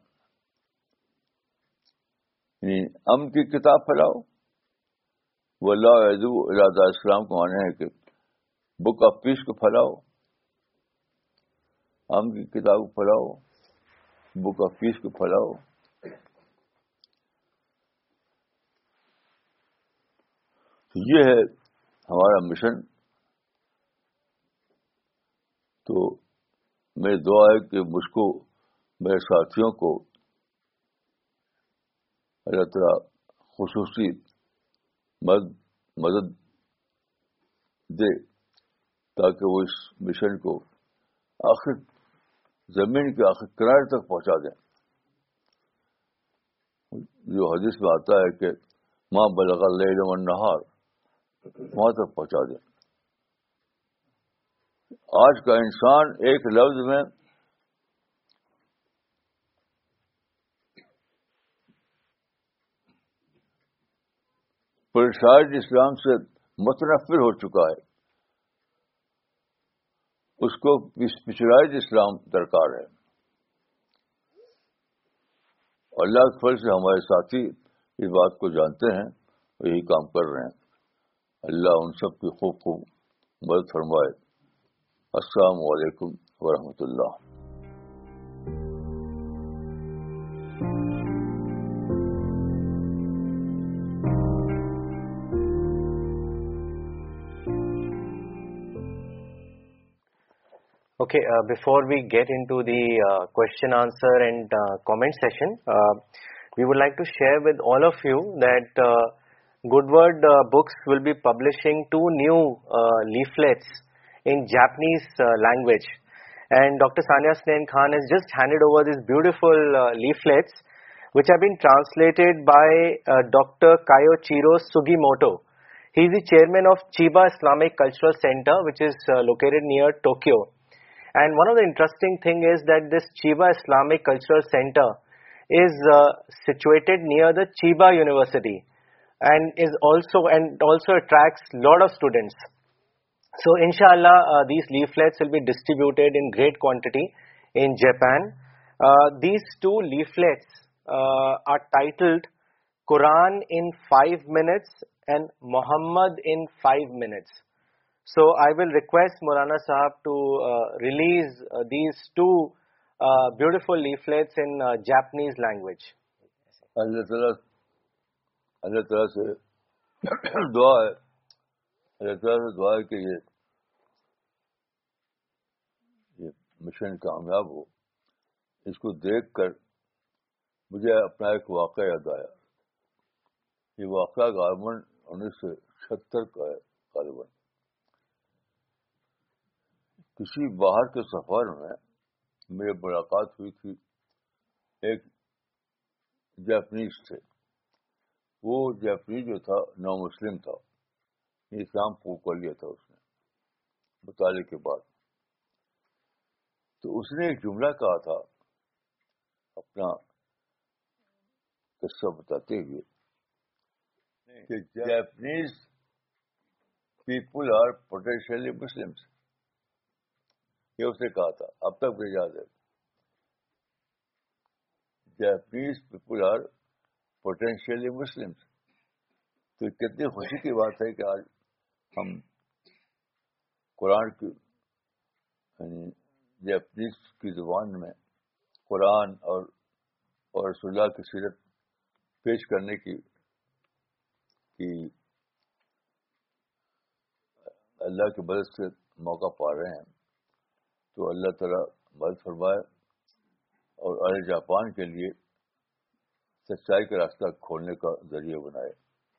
S1: یعنی امن کی کتاب پھیلاؤ. واللہ یدعو الی دار السلام کو معنی ہے کہ بک آف پیس کو پھیلاؤ، امن کی کتاب کو پھیلاؤ، بک آف پیس کو پھیلاؤ. یہ ہے ہمارا مشن. تو میری دعا ہے کہ مجھ کو، میرے ساتھیوں کو اللہ تعالیٰ خصوصی مدد مدد دے تاکہ وہ اس مشن کو آخر زمین کے آخر کنارے تک پہنچا دیں. جو حدیث میں آتا ہے کہ ماں بلغ اللیل والنہار، وہاں تک پہنچا دیں. آج کا انسان ایک لفظ میں پرسائڈ اسلام سے متنفر ہو چکا ہے. اس کو پچرائز اسلام درکار ہے. اللہ کے فضل سے ہمارے ساتھی اس بات کو جانتے ہیں اور یہی کام کر رہے ہیں. اللہ ان سب کی خوب خوب مدد فرمائے. السلام علیکم ورحمۃ اللہ.
S3: Okay, uh, before we get into the uh, question answer and uh, comment session, uh, we would like to share with all of you that uh, Goodword uh, Books will be publishing two new uh, leaflets in Japanese uh, language, and Doctor Sania Snehan Khan has just handed over these beautiful uh, leaflets which have been translated by uh, Doctor Kayochiro Sugimoto. He is the chairman of Chiba Islamic Cultural Center, which is uh, located near Tokyo. And one of the interesting thing is that this Chiba Islamic Cultural Center is uh, situated near the Chiba University, and is also and also attracts lot of students. So inshallah, uh, these leaflets will be distributed in great quantity in Japan. Uh, these two leaflets uh, are titled Quran in five minutes and Muhammad in five minutes. So I will request Maulana Sahab to uh, release uh, these two uh, beautiful leaflets in uh, Japanese language.
S1: اللہ تعالیٰ اللہ تعالیٰ سے دعا ہے، اللہ تعالیٰ سے دعا ہے کہ یہ یہ مشن کامیاب ہو. اس کو دیکھ کر مجھے اپنا ایک واقعہ یاد آیا. ये वाक़या गारबन उन्नीस सौ छिहत्तर का है गारबन। किसी बाहर के सफर में मेरी मुलाकात हुई थी एक जापानीज से। वो जापानीज जो था नौ मुस्लिम था, इस्लाम को कर लिया था उसने मुताले के बाद। तो उसने एक जुमला कहा था अपना किस्सा बताते हुए कि Japanese people are potentially Muslims. ये उसने कहा था, अब तक मुझे याद है। Japanese people are potentially Muslims. तो कितनी खुशी की बात है कि आज हम कुरान की यानी जापानीज की जुबान में कुरान और और रसूलुल्लाह की सीरत पेश करने की कि अल्लाह की मदद से मौका पा रहे हैं। तो अल्लाह ताला मदद फरमाए और अहले जापान के लिए सच्चाई का रास्ता खोलने का जरिया बनाए।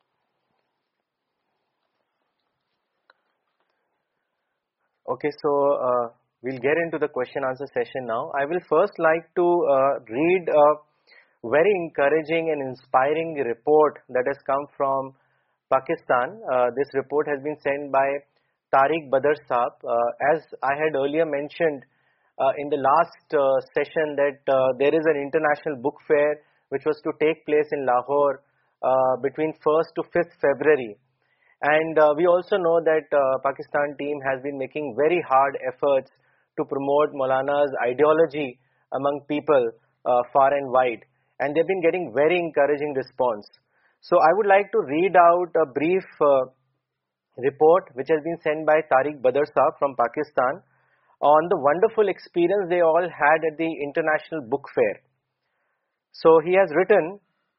S3: Okay, so uh, we'll get into the question answer session now. I will first like to uh, read a very encouraging and inspiring report that has come from Pakistan. Uh, this report has been sent by Tariq Badr Saab. Uh, as I had earlier mentioned uh, in the last uh, session that uh, there is an international book fair which was to take place in Lahore uh, between first to fifth February. And uh, we also know that uh, Pakistan team has been making very hard efforts to promote Maulana's ideology among people uh, far and wide. And they've been getting very encouraging response. So I would like to read out a brief uh, report which has been sent by Tariq Badr Saab from Pakistan on the wonderful experience they all had at the International Book Fair. So he has written,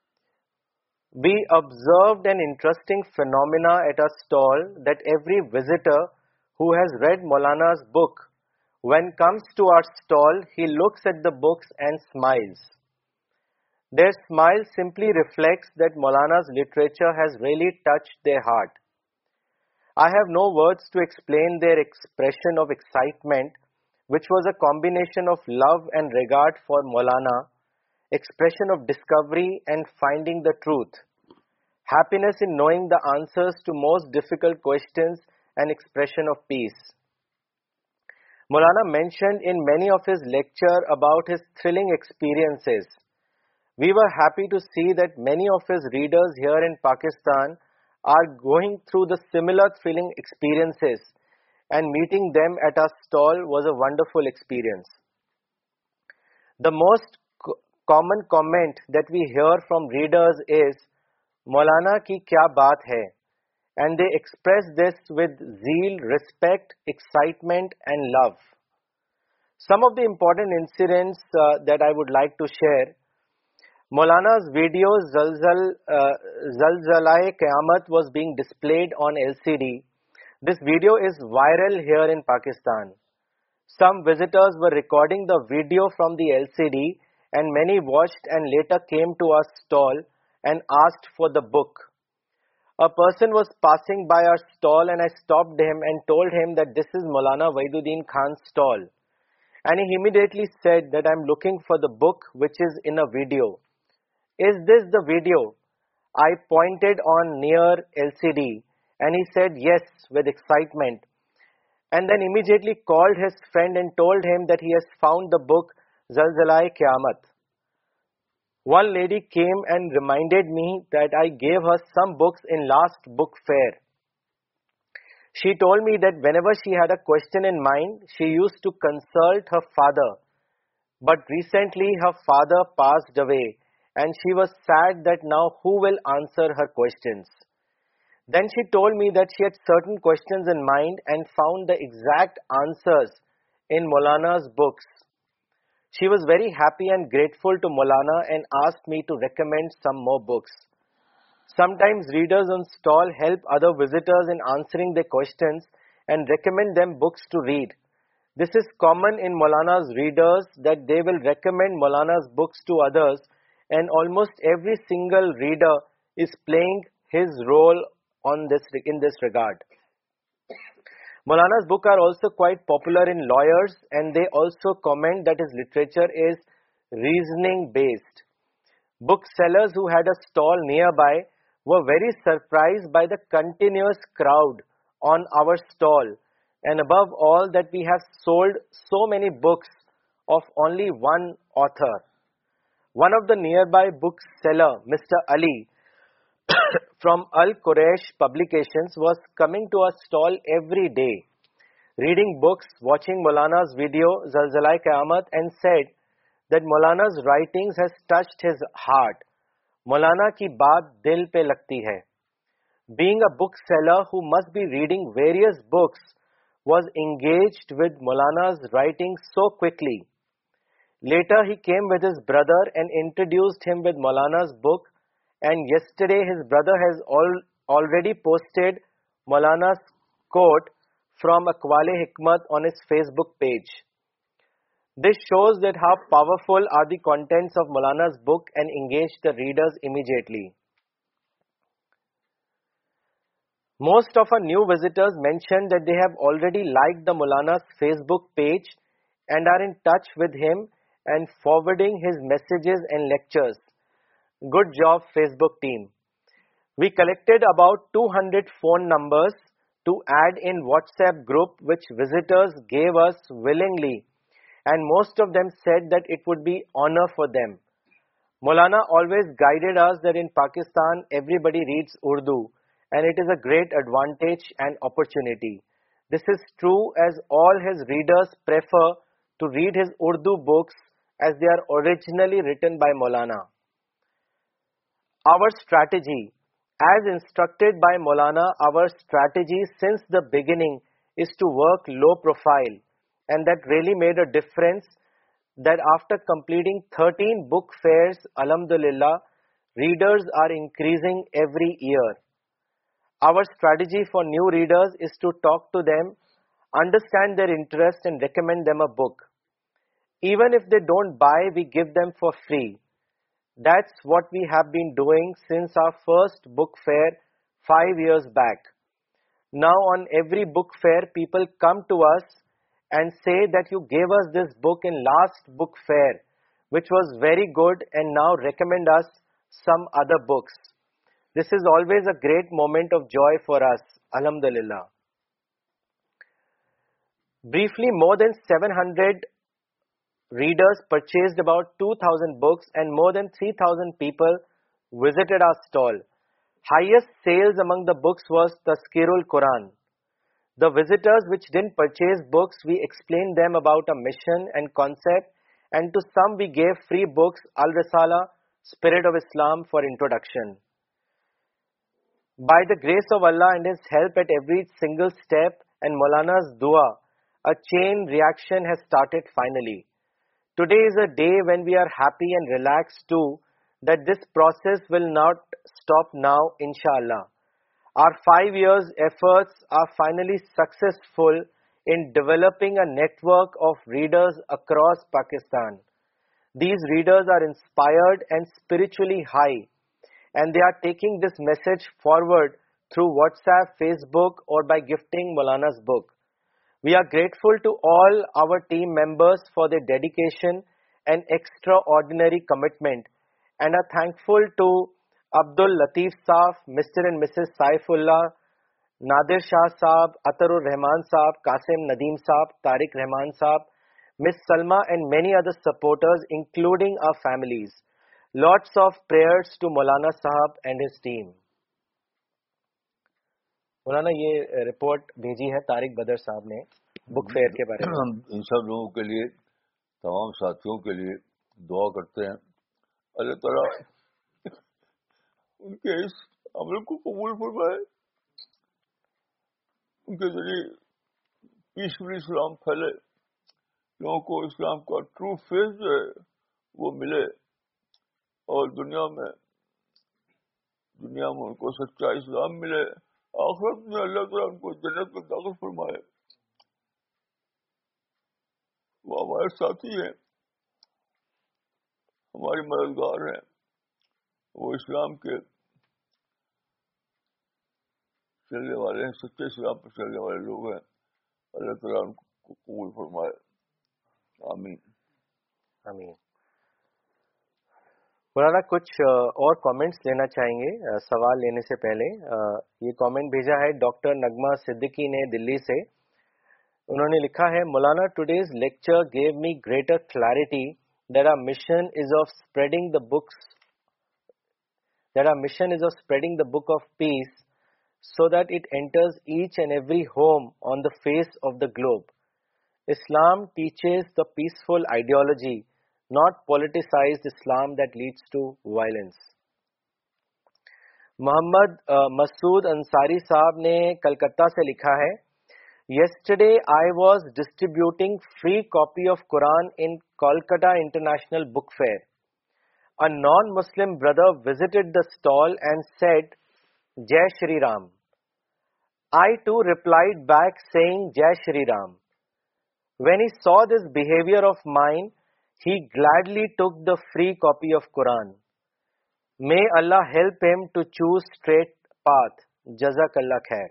S3: "We observed an interesting phenomena at our stall that every visitor who has read Maulana's book, when comes to our stall, he looks at the books and smiles. Their smile simply reflects that Maulana's literature has really touched their heart. I have no words to explain their expression of excitement, which was a combination of love and regard for Maulana, expression of discovery and finding the truth, happiness in knowing the answers to most difficult questions, and expression of peace." Maulana mentioned in many of his lectures about his thrilling experiences. We were happy to see that many of his readers here in Pakistan are going through the similar thrilling experiences, and meeting them at our stall was a wonderful experience. The most co- common comment that we hear from readers is, "Maulana ki kya baat hai?" And they express this with zeal, respect, excitement and love. Some of the important incidents uh, that I would like to share. Maulana's video Zalzal, uh, Zalzala-e-Qiyamat was being displayed on L C D. This video is viral here in Pakistan. Some visitors were recording the video from the L C D, and many watched and later came to our stall and asked for the book. A person was passing by our stall and I stopped him and told him that this is Maulana Waiduddin Khan's stall. And he immediately said that I'm looking for the book which is in a video. Is this the video? I pointed on near L C D and he said yes with excitement. And then immediately called his friend and told him that he has found the book Zalzala-e-Qiyamat. One lady came and reminded me that I gave her some books in last book fair. She told me that whenever she had a question in mind, she used to consult her father. But recently her father passed away and she was sad that now who will answer her questions. Then she told me that she had certain questions in mind and found the exact answers in Maulana's books. She was very happy and grateful to Maulana and asked me to recommend some more books. Sometimes readers on stall help other visitors in answering their questions and recommend them books to read. This is common in Maulana's readers that they will recommend Maulana's books to others, and almost every single reader is playing his role on this in this regard. Maulana's books are also quite popular in lawyers, and they also comment that his literature is reasoning based. Booksellers who had a stall nearby were very surprised by the continuous crowd on our stall, and above all that we have sold so many books of only one author. One of the nearby bookseller, Mister Ali, from Al Quraish Publications, was coming to our stall every day, reading books, watching Maulana's video Zalzala Qiyamat, and said that Maulana's writings has touched his heart. Maulana ki baat dil pe lagti hai. Being a bookseller who must be reading various books, was engaged with Maulana's writing so quickly. Later he came with his brother and introduced him with Maulana's book, and yesterday his brother has al- already posted Maulana's quote from Aqwale Hikmat on his Facebook page. This shows that how powerful are the contents of Maulana's book and engage the readers immediately. Most of our new visitors mentioned that they have already liked the Maulana's Facebook page and are in touch with him and forwarding his messages and lectures. Good job, Facebook team. We collected about two hundred phone numbers to add in WhatsApp group, which visitors gave us willingly, and most of them said that it would be honor for them. Maulana always guided us that in Pakistan everybody reads Urdu, and it is a great advantage and opportunity. This is true as all his readers prefer to read his Urdu books as they are originally written by Maulana. Our strategy, as instructed by Maulana, our strategy since the beginning is to work low profile, and that really made a difference that after completing thirteen book fairs, alhamdulillah, readers are increasing every year. Our strategy for new readers is to talk to them, understand their interest and recommend them a book. Even if they don't buy, we give them for free. That's what we have been doing since our first book fair five years back. Now on every book fair, people come to us and say that you gave us this book in last book fair, which was very good, and now recommend us some other books. This is always a great moment of joy for us, alhamdulillah. Briefly, more than seven hundred readers purchased about two thousand books and more than three thousand people visited our stall. Highest sales among the books was Tazkirul Quran. The visitors which didn't purchase books, we explained them about a mission and concept, and to some we gave free books, Al-Risala, Spirit of Islam, for introduction. By the grace of Allah and His help at every single step and Maulana's dua, a chain reaction has started finally. Today is a day when we are happy and relaxed too, that this process will not stop now, inshallah. Our five years efforts are finally successful in developing a network of readers across Pakistan. These readers are inspired and spiritually high, and they are taking this message forward through WhatsApp, Facebook, or by gifting Maulana's book. We are grateful to all our team members for their dedication and extraordinary commitment, and are thankful to Abdul Latif Saab, Mister and Missus Saifullah, Nadir Shah Saab, Atarur Rahman Saab, Qasim Nadeem Saab, Tariq Rahman Saab, Miss Salma, and many other supporters, including our families. Lots of prayers to Maulana Sahab and his team. मौलाना ये report भेजी है तारिक बदर साहब ने book fair के बारे में.
S1: इन सब लोगों के लिए, तमाम साथियों के लिए दुआ करते हैं, अल्लाह ताला उनके इस अमल को कबूल फरमाए, उनके जरिए पीसफुल इस्लाम फैले, लोगों को इस्लाम का ट्रू फेस जो है वो मिले, और दुनिया में दुनिया में उनको सच्चा इस्लाम मिले, आखिरत में अल्लाह ताला उनको जन्नत में दाखिल फरमाए. वो हमारे साथी हैं, हमारे मददगार हैं, वो इस्लाम के چلنے والے ہیں, سچے اسلام پر چلنے والے لوگ ہیں. اللہ تعالیٰ ان کو قبول فرمائے. آمین
S3: آمین. مولانا کچھ اور کامنٹس لینا چاہیں گے سوال لینے سے پہلے. یہ کامنٹ بھیجا ہے ڈاکٹر نغمہ صدیقی نے دلی سے. انہوں نے لکھا ہے, مولانا today's lecture gave me greater clarity that our mission is of spreading the books that our mission is of spreading the book of peace so that it enters each and every home on the face of the globe. Islam teaches the peaceful ideology, not politicized Islam that leads to violence. Mohammad Masood Ansari صاحب نے کلکتہ سے لکھا ہے, yesterday I was distributing free copy of Quran in Kolkata International Book Fair. A non-Muslim brother visited the stall and said, Jai Shri Ram. I too replied back saying Jai Shri Ram. When he saw this behavior of mine, he gladly took the free copy of Quran. May Allah help him to choose straight path. Jazakallah khair.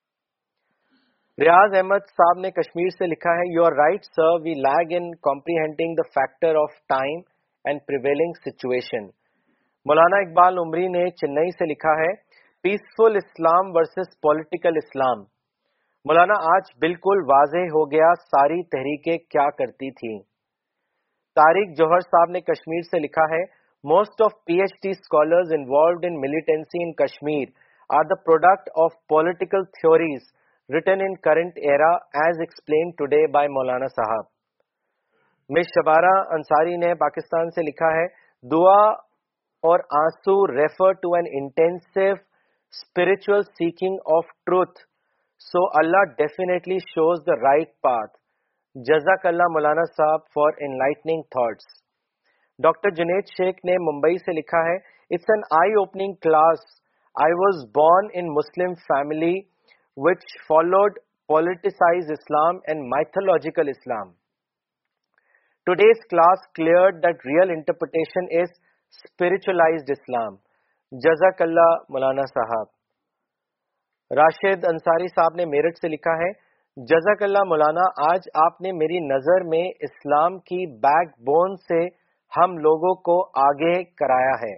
S3: Riyaz Ahmad صاحب نے کشمیر سے لکھا ہے, you are right sir, we lag in comprehending the factor of time and prevailing situation. مولانا اقبال عمری نے چنئی سے لکھا ہے, peaceful Islam versus political Islam. مولانا آج بالکل واضح ہو گیا ساری تحریکیں کیا کرتی تھیں. طارق جوہر صاحب نے کشمیر سے لکھا ہے, most of P H D scholars involved in militancy in Kashmir are the product of political theories written in current era as explained today by مولانا صاحب. مس شبارہ انصاری نے پاکستان سے لکھا ہے, دعا اور آنسو refer to an intensive spiritual seeking of truth, so Allah definitely shows the right path. Jazakallah مولانا صاحب for enlightening thoughts. Doctor Junaid Sheikh نے ممبئی سے لکھا ہے, it's an eye-opening class. I was born in Muslim family which followed politicized Islam and mythological Islam. Today's class cleared that real interpretation is spiritualized Islam. Jazakallah مولانا صاحب. راشد انصاری صاحب نے میرٹھ سے لکھا ہے, جزاکاللہ مولانا, آج آپ نے میری نظر میں اسلام کی بیک بون سے ہم لوگوں کو آگے کرایا ہے.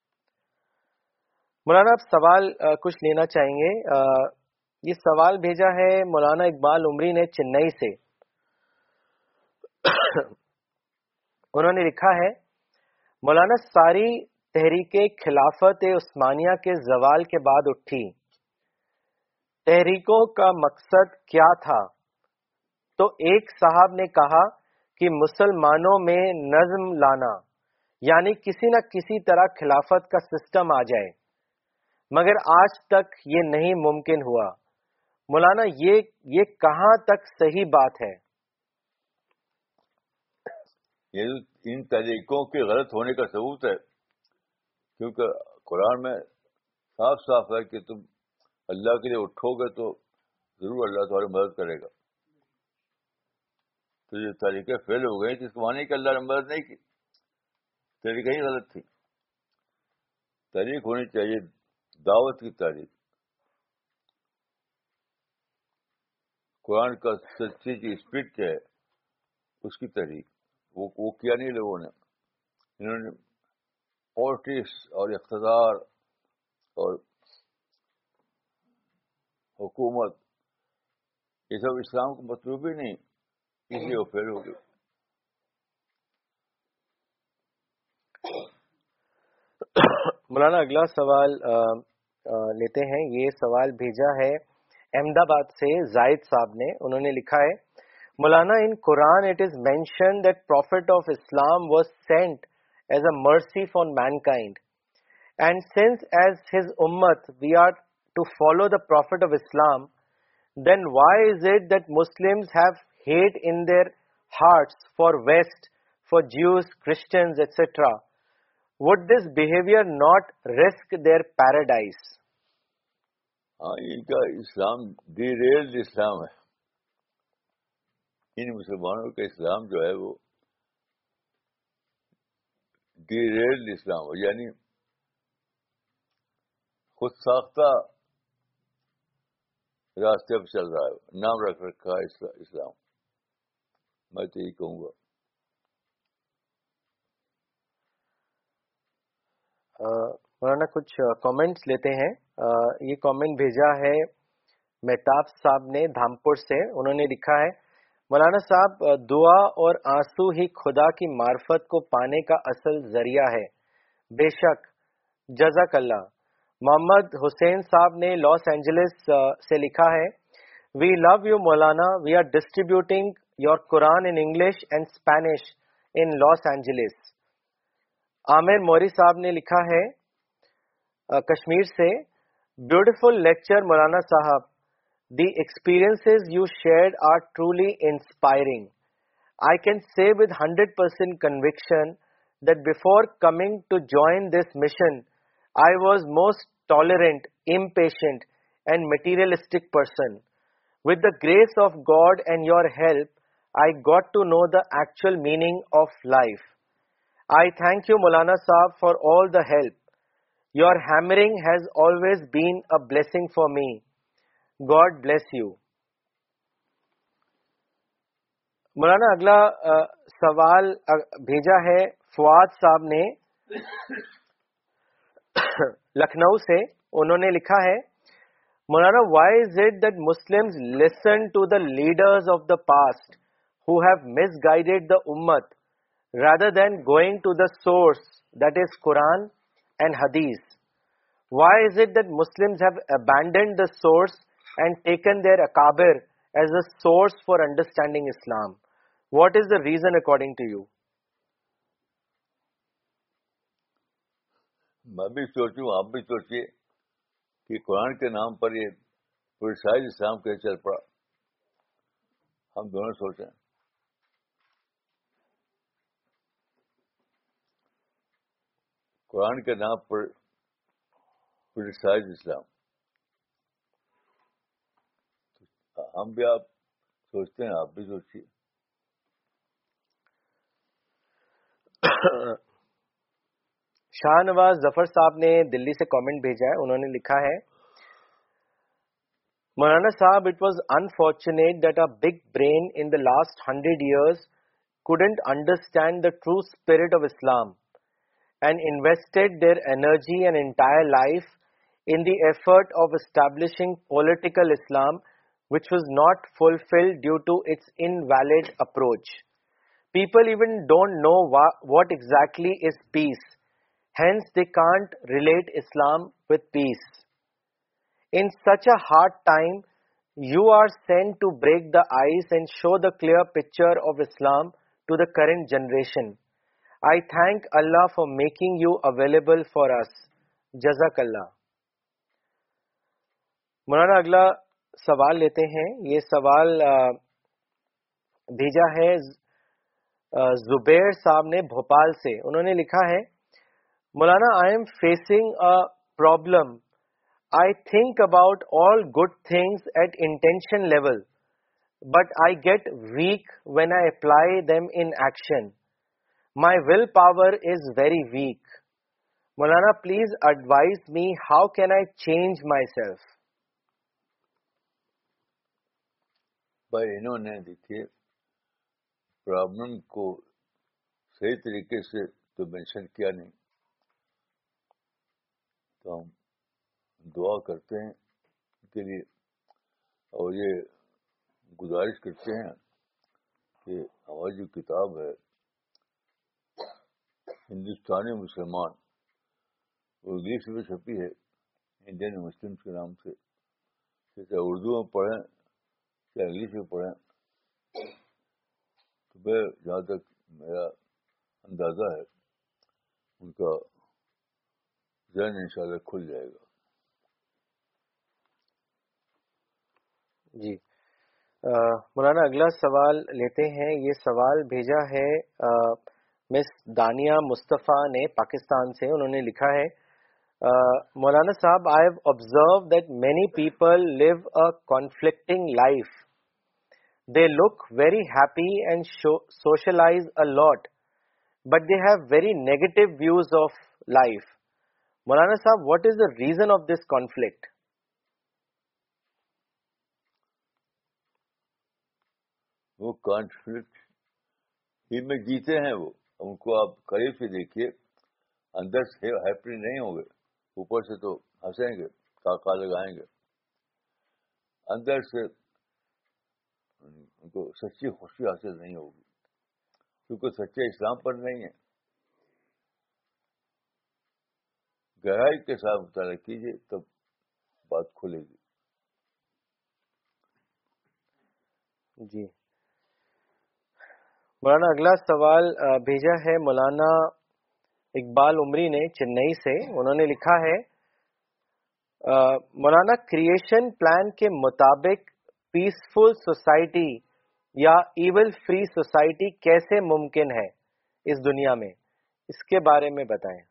S3: مولانا آپ سوال کچھ لینا چاہیں گے. یہ سوال بھیجا ہے مولانا اقبال عمری نے چنئی سے. انہوں نے لکھا ہے, مولانا ساری تحریک خلافت عثمانیہ کے زوال کے بعد اٹھی, تحریکوں کا مقصد کیا تھا؟ تو ایک صاحب نے کہا کہ مسلمانوں میں نظم لانا, یعنی کسی نہ کسی طرح خلافت کا سسٹم آ جائے, مگر آج تک یہ نہیں ممکن ہوا. مولانا یہ یہ کہاں تک صحیح بات ہے؟
S1: یہ ان طریقوں کے غلط ہونے کا ثبوت ہے, کیونکہ قرآن میں صاف صاف ہے کہ تم اللہ کے لیے اٹھو گے تو ضرور اللہ تمہاری مدد کرے گا. تو یہ طریقے فیل ہو گئے, جس کو مانے کہ اللہ نے مدد نہیں کی, طریقہ ہی غلط تھی. تحریک ہونی چاہیے دعوت کی تحریک, قرآن کا سچی کی اسپرٹ کیا ہے اس کی تحریک. وہ وہ کیا نہیں لوگوں نے. انہوں نے پالیٹکس اور اقتدار اور حکومت یہ سب اسلام کو مطلوب ہی نہیں, اس لیے وہ فیل ہو گئی.
S3: مولانا اگلا سوال آ, آ, لیتے ہیں. یہ سوال بھیجا ہے احمد آباد سے زائد صاحب نے. انہوں نے لکھا ہے, مولانا in Quran it is mentioned that Prophet of Islam was sent as a mercy for mankind, and since as his ummat we are to follow the Prophet of Islam, then why is it that Muslims have hate in their hearts for West, for Jews, Christians, et cetera? Would this behavior not risk their paradise?
S1: ہاں, ان کا اسلام derailed اسلام ہے. ان مسلمانوں کا اسلام جو ہے وہ derailed اسلام ہے, یعنی خود ساختہ راستے پہ چل رہا ہے، نام رکھ رکھا ہے اسلام. میں تو یہی کہوں گا.
S3: مولانا کچھ کامنٹس لیتے ہیں. یہ کامنٹ بھیجا ہے مہتاب صاحب نے دھامپور سے. انہوں نے لکھا ہے مولانا صاحب دعا اور آنسو ہی خدا کی معرفت کو پانے کا اصل ذریعہ ہے. بے شک، جزاک اللہ. محمد حسین صاحب نے لاس اینجلس سے لکھا ہے وی لو یو مولانا، we are distributing your Quran in English and Spanish in Los Aamir Mori صاحب نے لکھا ہے کشمیر سے بیوٹیفل لیکچر مولانا صاحب، the experiences you shared are truly inspiring. I can say with one hundred percent conviction that before coming to join this mission, I was most tolerant, impatient and materialistic person. With the grace of God and your help, I got to know the actual meaning of life. I thank you Maulana Sahab for all the help. Your hammering has always been a blessing for me. God bless you. مولانا اگلا سوال بھیجا ہے فواد صاحب نے لکھنؤ سے. انہوں نے لکھا ہے مولانا why is it that Muslims listen to the leaders of the past who have misguided the امت rather than going to the source, that is Quran and Hadith? Why is it that Muslims have abandoned the source and taken their akabir as a source for understanding Islam? What is the reason according to you?
S1: میں بھی سوچوں، آپ بھی سوچیے کہ قرآن کے نام پر یہ پرسائز اسلام کیسے چل پڑا. ہم دونوں سوچیں. قرآن کے نام پر پرسائز اسلام. ہم بھی آپ سوچتے ہیں، آپ بھی سوچیے.
S3: شاہ نواز ظفر صاحب نے دلی سے کامنٹ بھیجا ہے. انہوں نے لکھا ہے مولانا صاحب it was unfortunate that a big brain in the last hundred years couldn't understand the true spirit of Islam and invested their energy and entire life in the effort of establishing political Islam, which was not fulfilled due to its invalid approach. People even don't know wha- what exactly is peace. Hence, they can't relate Islam with peace. In such a hard time, you are sent to break the ice and show the clear picture of Islam to the current generation. I thank Allah for making you available for us. Jazakallah. مولانا اگلا سوال لیتے ہیں. یہ سوال بھیجا ہے زبیر صاحب نے بھوپال سے. انہوں نے لکھا ہے مولانا I am facing a problem. I think about all good things at intention level, but I get weak when I apply them in action. My willpower is very weak. Maulana, please advise me, how can I change myself?
S1: بھائی انہوں نے دیکھیے problem کو صحیح طریقے سے تو mention کیا نہیں، تو ہم دعا کرتے ہیں ان کے لیے اور یہ گزارش کرتے ہیں کہ ہماری جو کتاب ہے ہندوستانی مسلمان، وہ انگلش میں چھپی ہے انڈین مسلمس کے نام سے، چاہے اردو میں پڑھیں چاہے انگلش میں پڑھیں. تو میں جہاں تک میرا اندازہ ہے ان کا ذہن انشاءاللہ کھل جائے گا.
S3: جی مولانا اگلا سوال لیتے ہیں. یہ سوال بھیجا ہے مس دانیہ مصطفیٰ نے پاکستان سے. انہوں نے لکھا ہے مولانا صاحب I have observed that many people live a conflicting life. They look very happy and show, socialize a lot, but they have very negative views of life. Maulana Sahab, what is the reason of this conflict?
S1: وہ conflict ہی میں جیتے ہیں. وہ ان کو آپ قریب سے دیکھیے, اندر سے ہیپی نہیں ہوں گے, اوپر سے تو ہنسیں گے, کاکا لگائیں گے, اندر سے ان کو سچی خوشی حاصل نہیں ہوگی, کیونکہ سچے اسلام پر نہیں ہے. گہرائی کے ساتھ مطالعہ کیجیے تب بات کھلے گی.
S3: جی مولانا, اگلا سوال بھیجا ہے مولانا اقبال عمری نے چنئی سے. انہوں نے لکھا ہے, مولانا کریشن پلان کے مطابق پیسفل سوسائٹی یا ایول فری سوسائٹی کیسے ممکن ہے اس دنیا میں, اس کے بارے میں بتائیں.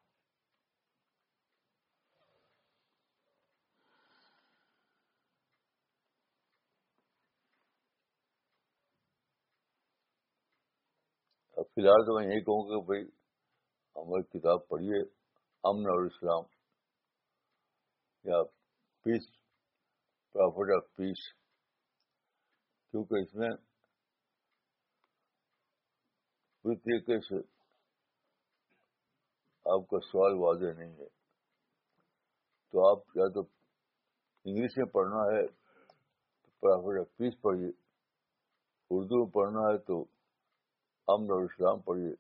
S1: اب فی الحال تو میں یہی کہوں کہ بھائی ہماری کتاب پڑھیے, امن اور اسلام یا پیس, پرافٹ آف پیس, کیونکہ اس میں پوری طریقے سے آپ کا سوال واضح نہیں ہے. تو آپ یا تو انگلش میں پڑھنا ہے تو پرافٹ آف پیس پڑھیے, اردو میں پڑھنا ہے تو امن اور اسلام پڑھیے,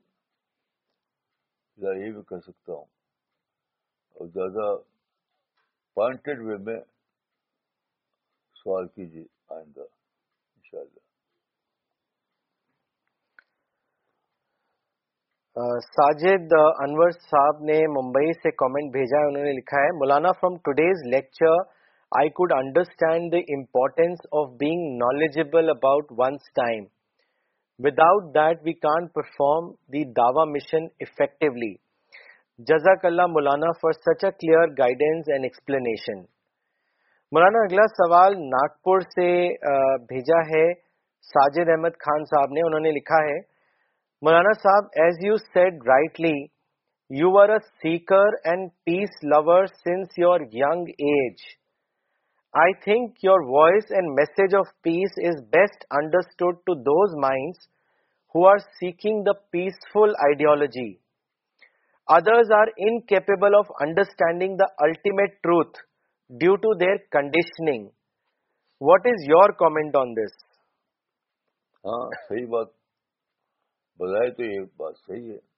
S1: یہی بھی کہہ سکتا ہوں. اور زیادہ پوائنٹڈ وے میں سوال کیجیے آئندہ انشاءاللہ.
S3: ساجد انور صاحب نے ممبئی سے کامنٹ بھیجا ہے. انہوں نے لکھا ہے, مولانا from today's lecture I could understand the importance of being knowledgeable about one's time. Without that we can't perform the Dawa mission effectively. Jazakallah Maulana for such a clear guidance and explanation. مولانا اگلا سوال ناگپور سے بھیجا ہے ساجد احمد خان صاحب نے. انہوں نے لکھا ہے, مولانا صاحب, as you said rightly, you were a seeker and peace lover since your young age. I think your voice and message of peace is best understood to those minds who are seeking the peaceful ideology. Others are incapable of understanding the ultimate truth due to their conditioning. What is your comment on this?
S1: ہاں صحیح بات بتائے تو یہ بات صحیح ہے,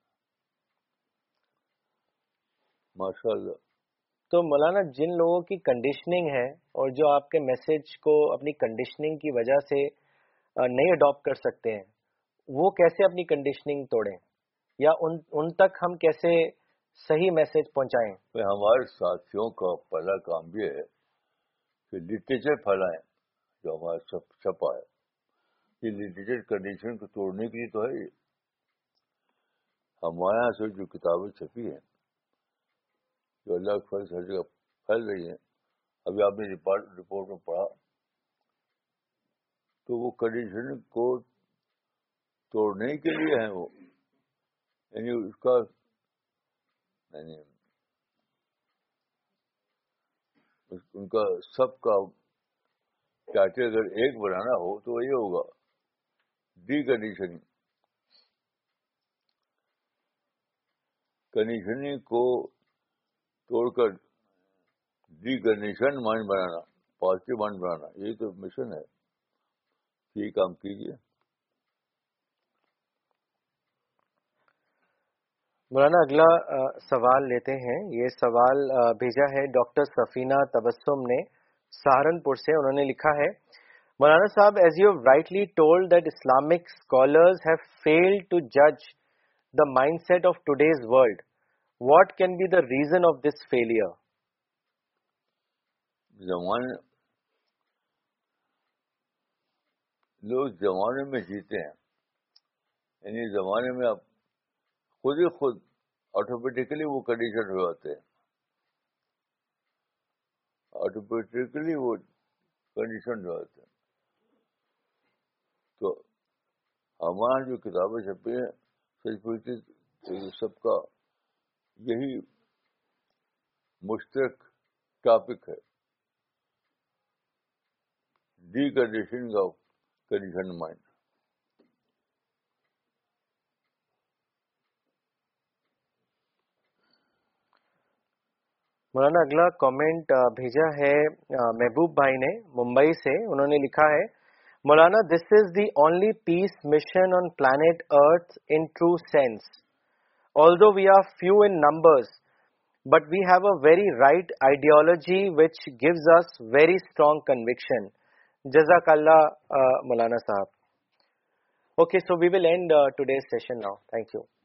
S1: ماشاء اللہ.
S3: تو مولانا جن لوگوں کی کنڈیشننگ ہے اور جو آپ کے میسج کو اپنی کنڈیشننگ کی وجہ سے نہیں اڈاپٹ کر سکتے ہیں, وہ کیسے اپنی کنڈیشننگ توڑیں, یا ان ان تک ہم کیسے صحیح میسج پہنچائیں؟
S1: ہمارے ساتھیوں کا پہلا کام یہ ہے کہ لٹریچر پھیلائیں جو ہمارا چھپا ہے. یہ لٹریچر کنڈیشن کو توڑنے کے لیے تو ہے. ہمارے یہاں سے جو کتابیں چھپی ہیں جو اللہ کے فضل سے ہر جگہ پھیل رہی ہیں, ابھی آپ نے رپورٹ میں پڑھا, تو وہ کنڈیشن کو توڑنے کے لیے ہیں. وہ یعنی اس کا یعنی ان کا سب کا چارٹر اگر ایک بنانا ہو تو وہی ہوگا ڈی کنڈیشننگ. کنڈیشننگ کو توڑ کر ڈی کنڈیشن مائنڈ بنانا, پازیٹیو مائنڈ بنانا, یہی تو مشن ہے. یہی کام کیجیے.
S3: مولانا اگلا سوال لیتے ہیں. یہ سوال بھیجا ہے ڈاکٹر سفینہ تبسم نے سہارنپور سے. انہوں نے لکھا ہے, مولانا صاحب, as you have rightly told that Islamic scholars have failed to judge the mindset of today's world, what can be the reason of this failure?
S1: زمانے لوگ زمانے میں جیتے ہیں, یعنی زمانے میں آپ خود ہی خود آٹومیٹیکلی وہ کنڈیشن ہو جاتے ہیں, آٹومیٹیکلی وہ کنڈیشن ہو جاتے ہیں. تو ہمارا جو کتابیں چھپی ہیں سچ پوچھتی سب کا یہی مشترک ٹاپک ہے, deconditioning of condition mind.
S3: مولانا اگلا کامنٹ بھیجا ہے محبوب بھائی نے ممبئی سے. انہوں نے لکھا ہے مولانا this is the only peace mission on planet earth in true sense. Although we are few in numbers but we have a very right ideology which gives us very strong conviction. جزاک اللہ مولانا صاحب. Okay, so we will end today's session now. Thank you.